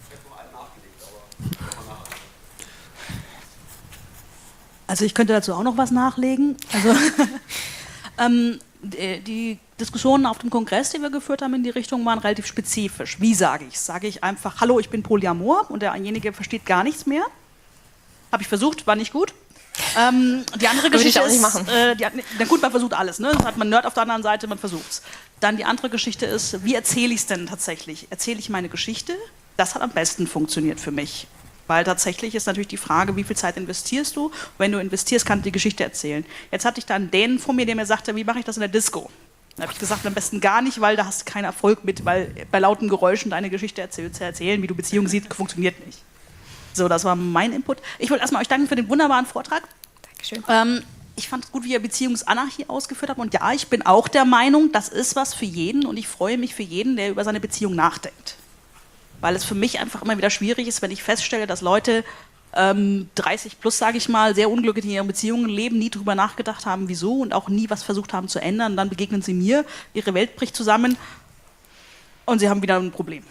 Also ich könnte dazu auch noch was nachlegen. Also ähm, die, die Diskussionen auf dem Kongress, die wir geführt haben in die Richtung, waren relativ spezifisch. Wie sage ich es? Sage ich einfach, hallo, ich bin Polyamor und derjenige versteht gar nichts mehr? Habe ich versucht, war nicht gut. Ähm, die andere Würde ich Geschichte auch nicht ist, machen. äh, die, na gut, man versucht alles, ne? Das hat man Nerd auf der anderen Seite, man versucht's. Dann die andere Geschichte ist, wie erzähle ich es denn tatsächlich? Erzähle ich meine Geschichte? Das hat am besten funktioniert für mich. Weil tatsächlich ist natürlich die Frage, wie viel Zeit investierst du? Wenn du investierst, kannst du die Geschichte erzählen. Jetzt hatte ich da einen Dänen vor mir, der mir sagte, wie mache ich das in der Disco? Dann habe ich gesagt, am besten gar nicht, weil da hast du keinen Erfolg mit, weil bei lauten Geräuschen deine Geschichte erzähl zu erzählen, wie du Beziehungen siehst, funktioniert nicht. So, das war mein Input. Ich wollte erstmal euch danken für den wunderbaren Vortrag. Dankeschön. Ähm, ich fand es gut, wie ihr Beziehungsanarchie ausgeführt habt. Und ja, ich bin auch der Meinung, das ist was für jeden. Und ich freue mich für jeden, der über seine Beziehung nachdenkt. Weil es für mich einfach immer wieder schwierig ist, wenn ich feststelle, dass Leute ähm, dreißig plus, sage ich mal, sehr unglücklich in ihren Beziehungen leben, nie drüber nachgedacht haben, wieso und auch nie was versucht haben zu ändern. Dann begegnen sie mir, ihre Welt bricht zusammen und sie haben wieder ein Problem.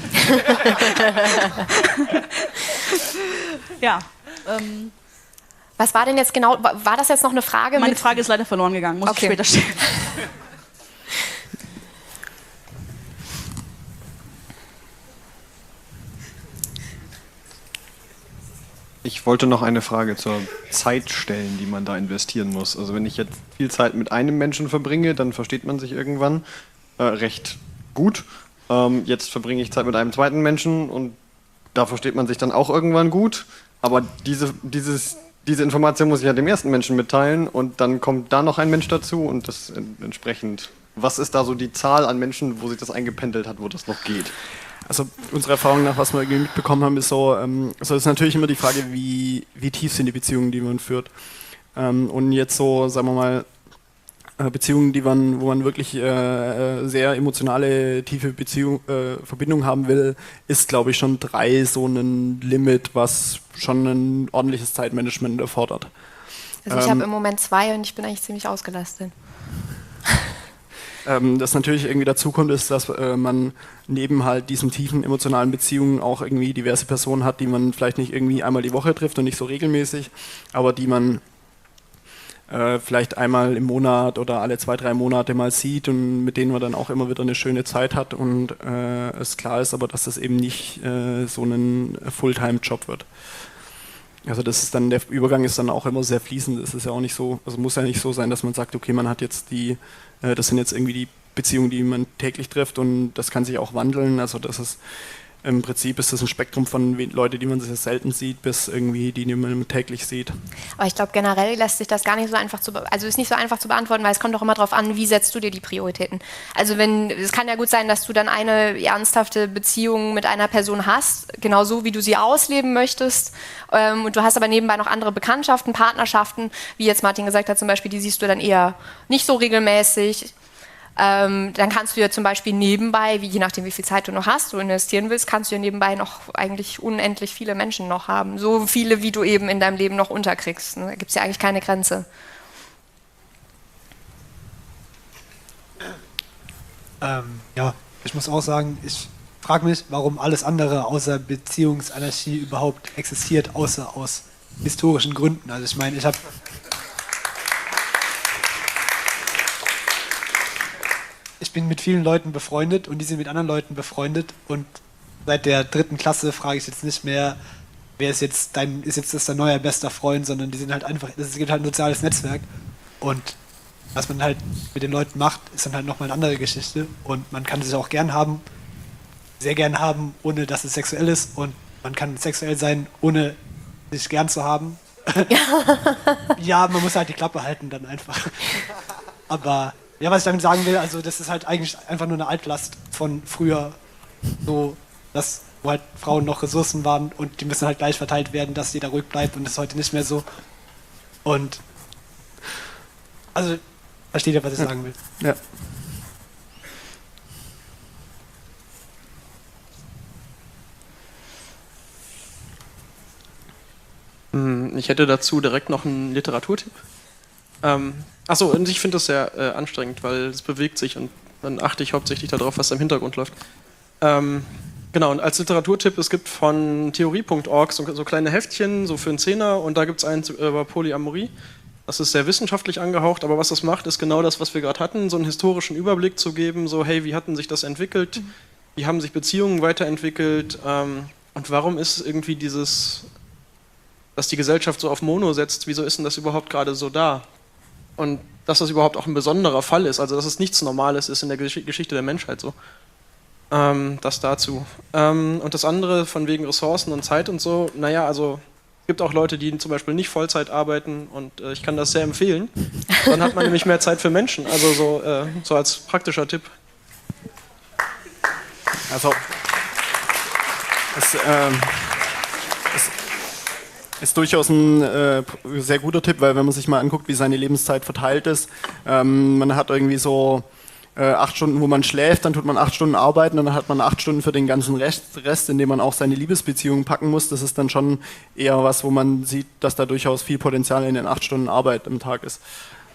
Ja. Ähm, Was war denn jetzt genau, war war das jetzt noch eine Frage? meine mit- Frage ist leider verloren gegangen, muss Okay. ich später stellen. Ich wollte noch eine Frage zur Zeit stellen, die man da investieren muss. Also wenn ich jetzt viel Zeit mit einem Menschen verbringe, dann versteht man sich irgendwann äh, recht gut. Ähm, jetzt verbringe ich Zeit mit einem zweiten Menschen und da versteht man sich dann auch irgendwann gut. Aber diese, dieses, diese Information muss ich ja dem ersten Menschen mitteilen und dann kommt da noch ein Mensch dazu und das en- entsprechend. Was ist da so die Zahl an Menschen, wo sich das eingependelt hat, wo das noch geht? Also unserer Erfahrung nach, was wir irgendwie mitbekommen haben, ist so, ähm, also ist natürlich immer die Frage, wie, wie tief sind die Beziehungen, die man führt. Ähm, und jetzt so, sagen wir mal, äh, Beziehungen, die man, wo man wirklich äh, äh, sehr emotionale, tiefe Beziehung, äh, Verbindung haben will, ist, glaube ich, schon drei so ein Limit, was schon ein ordentliches Zeitmanagement erfordert. Also ich Ähm, habe im Moment zwei und ich bin eigentlich ziemlich ausgelastet. Ähm, das natürlich irgendwie dazu kommt, ist, dass äh, man neben halt diesen tiefen emotionalen Beziehungen auch irgendwie diverse Personen hat, die man vielleicht nicht irgendwie einmal die Woche trifft und nicht so regelmäßig, aber die man äh, vielleicht einmal im Monat oder alle zwei, drei Monate mal sieht und mit denen man dann auch immer wieder eine schöne Zeit hat und äh, es klar ist aber, dass das eben nicht äh, so ein Fulltime-Job wird. Also das ist dann, der Übergang ist dann auch immer sehr fließend. Es ist ja auch nicht so, also muss ja nicht so sein, dass man sagt, okay, man hat jetzt die, äh, das sind jetzt irgendwie die Beziehungen, die man täglich trifft und das kann sich auch wandeln. Also das ist, im Prinzip ist das ein Spektrum von Leuten, die man sehr selten sieht, bis irgendwie die, die man täglich sieht. Aber ich glaube, generell lässt sich das gar nicht so einfach zu, be- also ist nicht so einfach zu beantworten, weil es kommt doch immer darauf an, wie setzt du dir die Prioritäten. Also wenn, es kann ja gut sein, dass du dann eine ernsthafte Beziehung mit einer Person hast, genauso wie du sie ausleben möchtest, ähm, und du hast aber nebenbei noch andere Bekanntschaften, Partnerschaften, wie jetzt Martin gesagt hat zum Beispiel, die siehst du dann eher nicht so regelmäßig. Ähm, dann kannst du ja zum Beispiel nebenbei, wie, je nachdem wie viel Zeit du noch hast, du investieren willst, kannst du ja nebenbei noch eigentlich unendlich viele Menschen noch haben. So viele, wie du eben in deinem Leben noch unterkriegst. Ne? Da gibt es ja eigentlich keine Grenze. Ähm, ja, ich muss auch sagen, ich frage mich, warum alles andere außer Beziehungsanarchie überhaupt existiert, außer aus historischen Gründen. Also ich meine, ich habe ich bin mit vielen Leuten befreundet und die sind mit anderen Leuten befreundet und seit der dritten Klasse frage ich jetzt nicht mehr, wer ist jetzt dein, ist jetzt das dein neuer bester Freund, sondern die sind halt einfach, es gibt halt ein soziales Netzwerk und was man halt mit den Leuten macht, ist dann halt nochmal eine andere Geschichte und man kann sich auch gern haben, sehr gern haben, ohne dass es sexuell ist und man kann sexuell sein, ohne sich gern zu haben. Ja, man muss halt die Klappe halten dann einfach. Aber ja, was ich damit sagen will, also das ist halt eigentlich einfach nur eine Altlast von früher, so, dass, wo halt Frauen noch Ressourcen waren und die müssen halt gleich verteilt werden, dass jeder ruhig bleibt und das ist heute nicht mehr so. Und also, versteht ihr, was ich Ja. sagen will? Ja. Hm, Ich hätte dazu direkt noch einen Literaturtipp. Ähm, achso, und ich finde das sehr äh, anstrengend, weil es bewegt sich und dann achte ich hauptsächlich darauf, was da im Hintergrund läuft. Ähm, genau, und als Literaturtipp, es gibt von theorie punkt org so, so kleine Heftchen, so für einen Zehner, und da gibt es einen zu- über Polyamorie. Das ist sehr wissenschaftlich angehaucht, aber was das macht, ist genau das, was wir gerade hatten, so einen historischen Überblick zu geben, so hey, wie hatten sich das entwickelt, wie haben sich Beziehungen weiterentwickelt, ähm, und warum ist irgendwie dieses dass die Gesellschaft so auf Mono setzt, wieso ist denn das überhaupt gerade so da? Und dass das überhaupt auch ein besonderer Fall ist, also dass es nichts Normales ist in der Gesch Geschichte der Menschheit so. Ähm, das dazu. Ähm, und das andere von wegen Ressourcen und Zeit und so, naja, also es gibt auch Leute, die zum Beispiel nicht Vollzeit arbeiten und äh, ich kann das sehr empfehlen. Dann hat man nämlich mehr Zeit für Menschen, also so, äh, so als praktischer Tipp. Also, es, ähm, es ist durchaus ein äh, sehr guter Tipp, weil wenn man sich mal anguckt, wie seine Lebenszeit verteilt ist, ähm, man hat irgendwie so äh, acht Stunden, wo man schläft, dann tut man acht Stunden arbeiten und dann hat man acht Stunden für den ganzen Rest, Rest, in dem man auch seine Liebesbeziehungen packen muss. Das ist dann schon eher was, wo man sieht, dass da durchaus viel Potenzial in den acht Stunden Arbeit am Tag ist.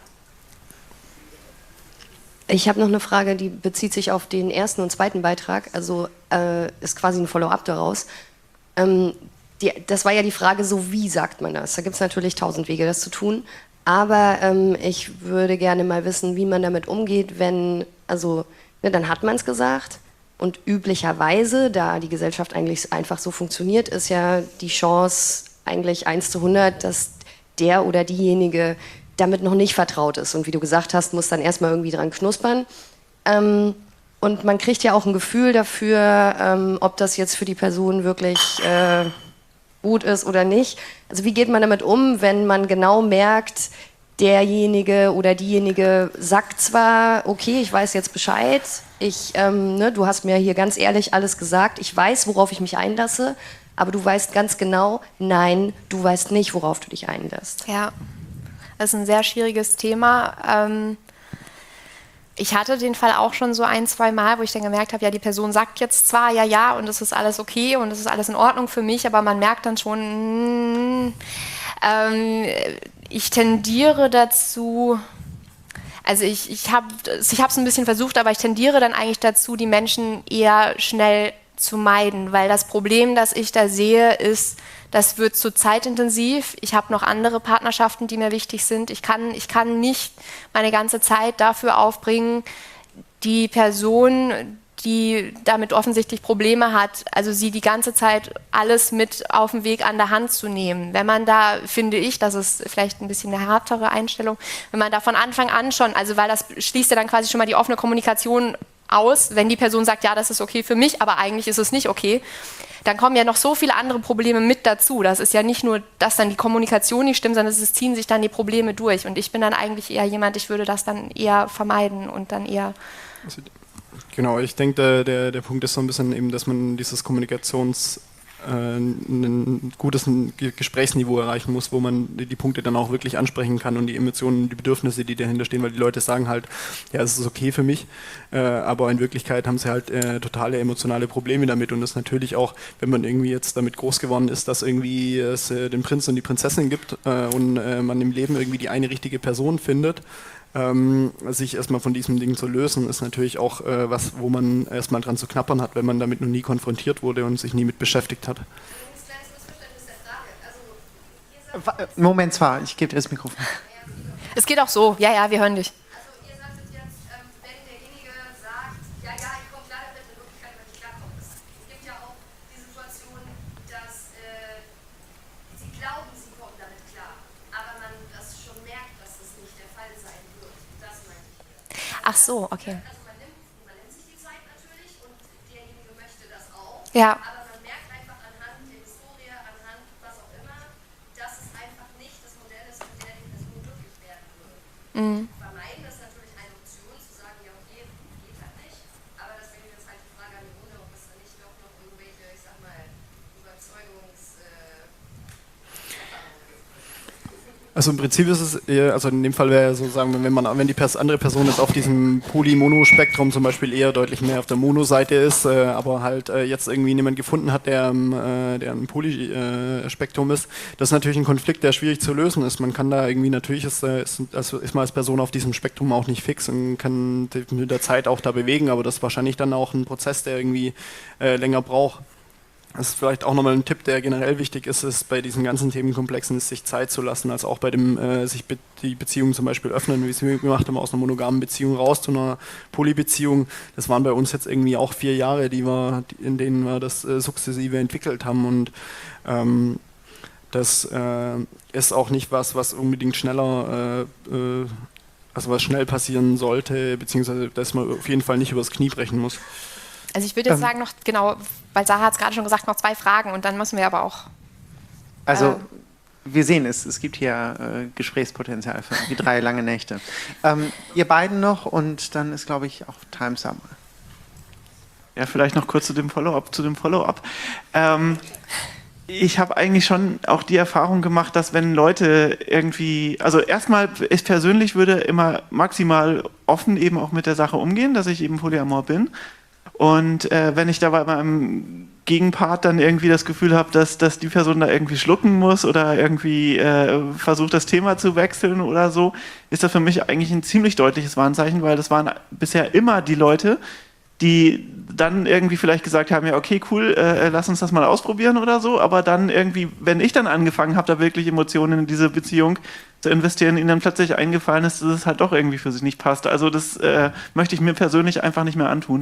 Ich habe noch eine Frage, die bezieht sich auf den ersten und zweiten Beitrag, also äh, ist quasi ein Follow-up daraus. Ähm, die, das war ja die Frage, so wie sagt man das? Da gibt es natürlich tausend Wege, das zu tun, aber ähm, ich würde gerne mal wissen, wie man damit umgeht, wenn, also ne, dann hat man es gesagt und üblicherweise, da die Gesellschaft eigentlich einfach so funktioniert, ist ja die Chance eigentlich eins zu hundert, dass der oder diejenige damit noch nicht vertraut ist. Und wie du gesagt hast, muss dann erstmal irgendwie dran knuspern. Ähm, und man kriegt ja auch ein Gefühl dafür, ähm, ob das jetzt für die Person wirklich äh, gut ist oder nicht. Also wie geht man damit um, wenn man genau merkt, derjenige oder diejenige sagt zwar, okay, ich weiß jetzt Bescheid, ich, ähm, ne, du hast mir hier ganz ehrlich alles gesagt, ich weiß, worauf ich mich einlasse, aber du weißt ganz genau, nein, du weißt nicht, worauf du dich einlässt. Ja. Das ist ein sehr schwieriges Thema. Ähm, ich hatte den Fall auch schon so ein, zwei Mal, wo ich dann gemerkt habe, ja, die Person sagt jetzt zwar ja, ja und es ist alles okay und es ist alles in Ordnung für mich, aber man merkt dann schon, mh, ähm, ich tendiere dazu, also ich, ich habe ich habe es ein bisschen versucht, aber ich tendiere dann eigentlich dazu, die Menschen eher schnell zu meiden, weil das Problem, das ich da sehe, ist, das wird zu zeitintensiv. Ich habe noch andere Partnerschaften, die mir wichtig sind. Ich kann, ich kann nicht meine ganze Zeit dafür aufbringen, die Person, die damit offensichtlich Probleme hat, also sie die ganze Zeit alles mit auf den Weg an der Hand zu nehmen. Wenn man da, finde ich, das ist vielleicht ein bisschen eine härtere Einstellung, wenn man da von Anfang an schon, also weil das schließt ja dann quasi schon mal die offene Kommunikation aus, wenn die Person sagt, ja, das ist okay für mich, aber eigentlich ist es nicht okay, dann kommen ja noch so viele andere Probleme mit dazu. Das ist ja nicht nur, dass dann die Kommunikation nicht stimmt, sondern es ziehen sich dann die Probleme durch. Und ich bin dann eigentlich eher jemand, ich würde das dann eher vermeiden und dann eher... Also, genau, ich denke, der, der, der Punkt ist so ein bisschen eben, dass man dieses Kommunikations... ein gutes Gesprächsniveau erreichen muss, wo man die Punkte dann auch wirklich ansprechen kann und die Emotionen, die Bedürfnisse, die dahinter stehen, weil die Leute sagen halt, ja, es ist okay für mich, äh, aber in Wirklichkeit haben sie halt äh, totale emotionale Probleme damit und das natürlich auch, wenn man irgendwie jetzt damit groß geworden ist, dass irgendwie es äh, den Prinz und die Prinzessin gibt äh, und äh, man im Leben irgendwie die eine richtige Person findet, Ähm, sich erstmal von diesem Ding zu lösen, ist natürlich auch äh, was, wo man erstmal dran zu knappern hat, wenn man damit noch nie konfrontiert wurde und sich nie mit beschäftigt hat. Moment zwar, ich gebe dir das Mikrofon. Es geht auch so, ja, ja, wir hören dich. Also ihr sagtet jetzt, ähm, wenn derjenige sagt, ja, ja, ich komme klar damit, in Wirklichkeit aber nicht klarkommt. Es gibt ja auch die Situation, dass äh, sie glauben, sie kommen damit klar, aber man das schon merkt, dass es nicht der Fall sein wird. Das meinte ich hier. Ach so, okay. Also man nimmt, man nimmt sich die Zeit natürlich und derjenige möchte das auch, Ja. aber man merkt einfach anhand der Historie, anhand was auch immer, dass es einfach nicht das Modell ist, mit der die Person glücklich werden würde. Mhm. Vermeiden ist natürlich eine Option, zu sagen, ja okay, geht halt nicht, aber deswegen jetzt halt die Frage an die Runde, ob es da nicht doch noch irgendwelche, ich sag mal, Überzeugungs... Äh, Also im Prinzip ist es, eher, also in dem Fall wäre ja so sagen, wenn man, wenn die Pers andere Person jetzt auf diesem Poly-Mono-Spektrum zum Beispiel eher deutlich mehr auf der Mono-Seite ist, äh, aber halt äh, jetzt irgendwie niemand gefunden hat, der, äh, der ein Poly-Spektrum ist, das ist natürlich ein Konflikt, der schwierig zu lösen ist. Man kann da irgendwie, natürlich ist, äh, ist, also ist man als Person auf diesem Spektrum auch nicht fix und kann mit der Zeit auch da bewegen, aber das ist wahrscheinlich dann auch ein Prozess, der irgendwie äh, länger braucht. Das ist vielleicht auch nochmal ein Tipp, der generell wichtig ist, ist bei diesen ganzen Themenkomplexen, ist sich Zeit zu lassen, also auch bei dem äh, sich be die Beziehung zum Beispiel öffnen, wie es wir gemacht haben, aus einer monogamen Beziehung raus zu einer Polybeziehung. Das waren bei uns jetzt irgendwie auch vier Jahre, die wir, in denen wir das äh, sukzessive entwickelt haben und ähm, Das äh, ist auch nicht was, was unbedingt schneller, äh, äh, also was schnell passieren sollte, beziehungsweise dass man auf jeden Fall nicht übers Knie brechen muss. Also ich würde jetzt Ähm. sagen noch, genau, weil Sarah hat es gerade schon gesagt, noch zwei Fragen und dann müssen wir aber auch... Also Äh. wir sehen es, es gibt hier äh, Gesprächspotenzial für die drei lange Nächte. Ähm, ihr beiden noch und dann ist, glaube ich, auch Time's Up. Ja, vielleicht noch kurz zu dem Follow-up. Zu dem Follow-up. Ähm, ich habe eigentlich schon auch die Erfahrung gemacht, dass wenn Leute irgendwie, also erstmal, ich persönlich würde immer maximal offen eben auch mit der Sache umgehen, dass ich eben Polyamor bin. Und äh, wenn ich da bei meinem Gegenpart dann irgendwie das Gefühl habe, dass, dass die Person da irgendwie schlucken muss oder irgendwie äh, versucht, das Thema zu wechseln oder so, ist das für mich eigentlich ein ziemlich deutliches Warnzeichen, weil das waren bisher immer die Leute, die dann irgendwie vielleicht gesagt haben, ja okay, cool, äh, lass uns das mal ausprobieren oder so, aber dann irgendwie, wenn ich dann angefangen habe, da wirklich Emotionen in diese Beziehung zu investieren, ihnen dann plötzlich eingefallen ist, dass es halt doch irgendwie für sich nicht passt. Also das äh, möchte ich mir persönlich einfach nicht mehr antun.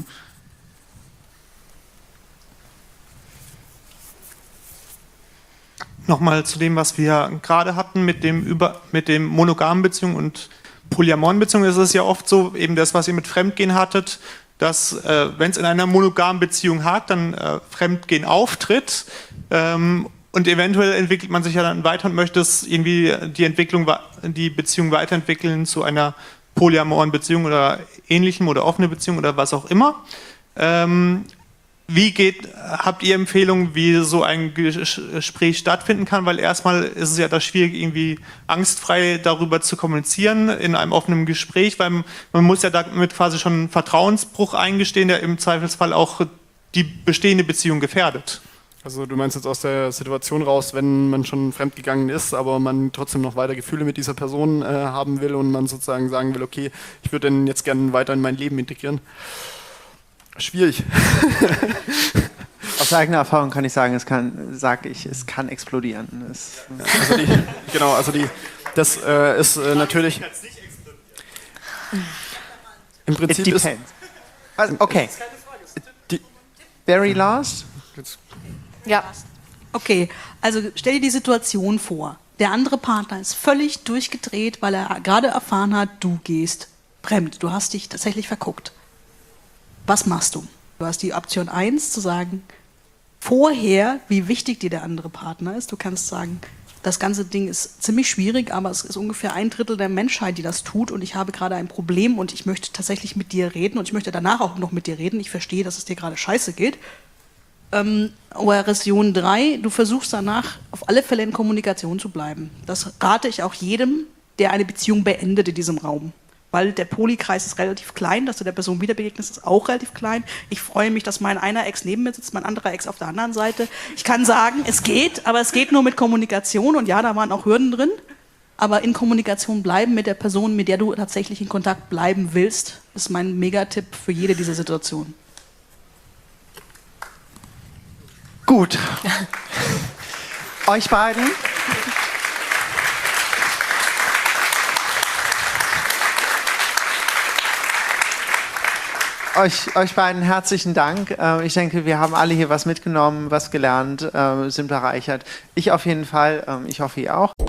Nochmal zu dem, was wir gerade hatten mit dem, über, mit dem monogamen Beziehung und polyamoren Beziehung, ist es ja oft so, eben das, was ihr mit Fremdgehen hattet, dass, äh, wenn es in einer monogamen Beziehung hakt, dann äh, Fremdgehen auftritt ähm, und eventuell entwickelt man sich ja dann weiter und möchte es irgendwie die Entwicklung, die Beziehung weiterentwickeln zu einer polyamoren Beziehung oder ähnlichem oder offene Beziehung oder was auch immer. Ähm, Wie geht, habt ihr Empfehlungen, wie so ein Gespräch stattfinden kann? Weil erstmal ist es ja da schwierig, irgendwie angstfrei darüber zu kommunizieren in einem offenen Gespräch, weil man muss ja damit quasi schon einen Vertrauensbruch eingestehen, der im Zweifelsfall auch die bestehende Beziehung gefährdet. Also du meinst jetzt aus der Situation raus, wenn man schon fremdgegangen ist, aber man trotzdem noch weiter Gefühle mit dieser Person äh, haben will und man sozusagen sagen will, okay, ich würde den jetzt gerne weiter in mein Leben integrieren. Schwierig. Aus eigener Erfahrung kann ich sagen, es kann, sage ich, es kann explodieren. Es, also die, genau, also die, das äh, ist äh, natürlich. Im Prinzip It ist. depends. Also, okay. Die, Very last. Ja. Okay, also stell dir die Situation vor. Der andere Partner ist völlig durchgedreht, weil er gerade erfahren hat, du gehst fremd. Du hast dich tatsächlich verguckt. Was machst du? Du hast die Option eins zu sagen, vorher, wie wichtig dir der andere Partner ist. Du kannst sagen, das ganze Ding ist ziemlich schwierig, aber es ist ungefähr ein Drittel der Menschheit, die das tut und ich habe gerade ein Problem und ich möchte tatsächlich mit dir reden und ich möchte danach auch noch mit dir reden. Ich verstehe, dass es dir gerade scheiße geht. Ähm, Version drei, du versuchst danach auf alle Fälle in Kommunikation zu bleiben. Das rate ich auch jedem, der eine Beziehung beendet in diesem Raum. Weil der Polykreis ist relativ klein, dass du der Person wieder begegnest, ist auch relativ klein. Ich freue mich, dass mein einer Ex neben mir sitzt, mein anderer Ex auf der anderen Seite. Ich kann sagen, es geht, aber es geht nur mit Kommunikation und ja, da waren auch Hürden drin. Aber in Kommunikation bleiben mit der Person, mit der du tatsächlich in Kontakt bleiben willst, ist mein Megatipp für jede dieser Situationen. Gut. Euch beiden. Euch, euch beiden herzlichen Dank. Ich denke, wir haben alle hier was mitgenommen, was gelernt, sind bereichert. Ich auf jeden Fall. Ich hoffe, ihr auch.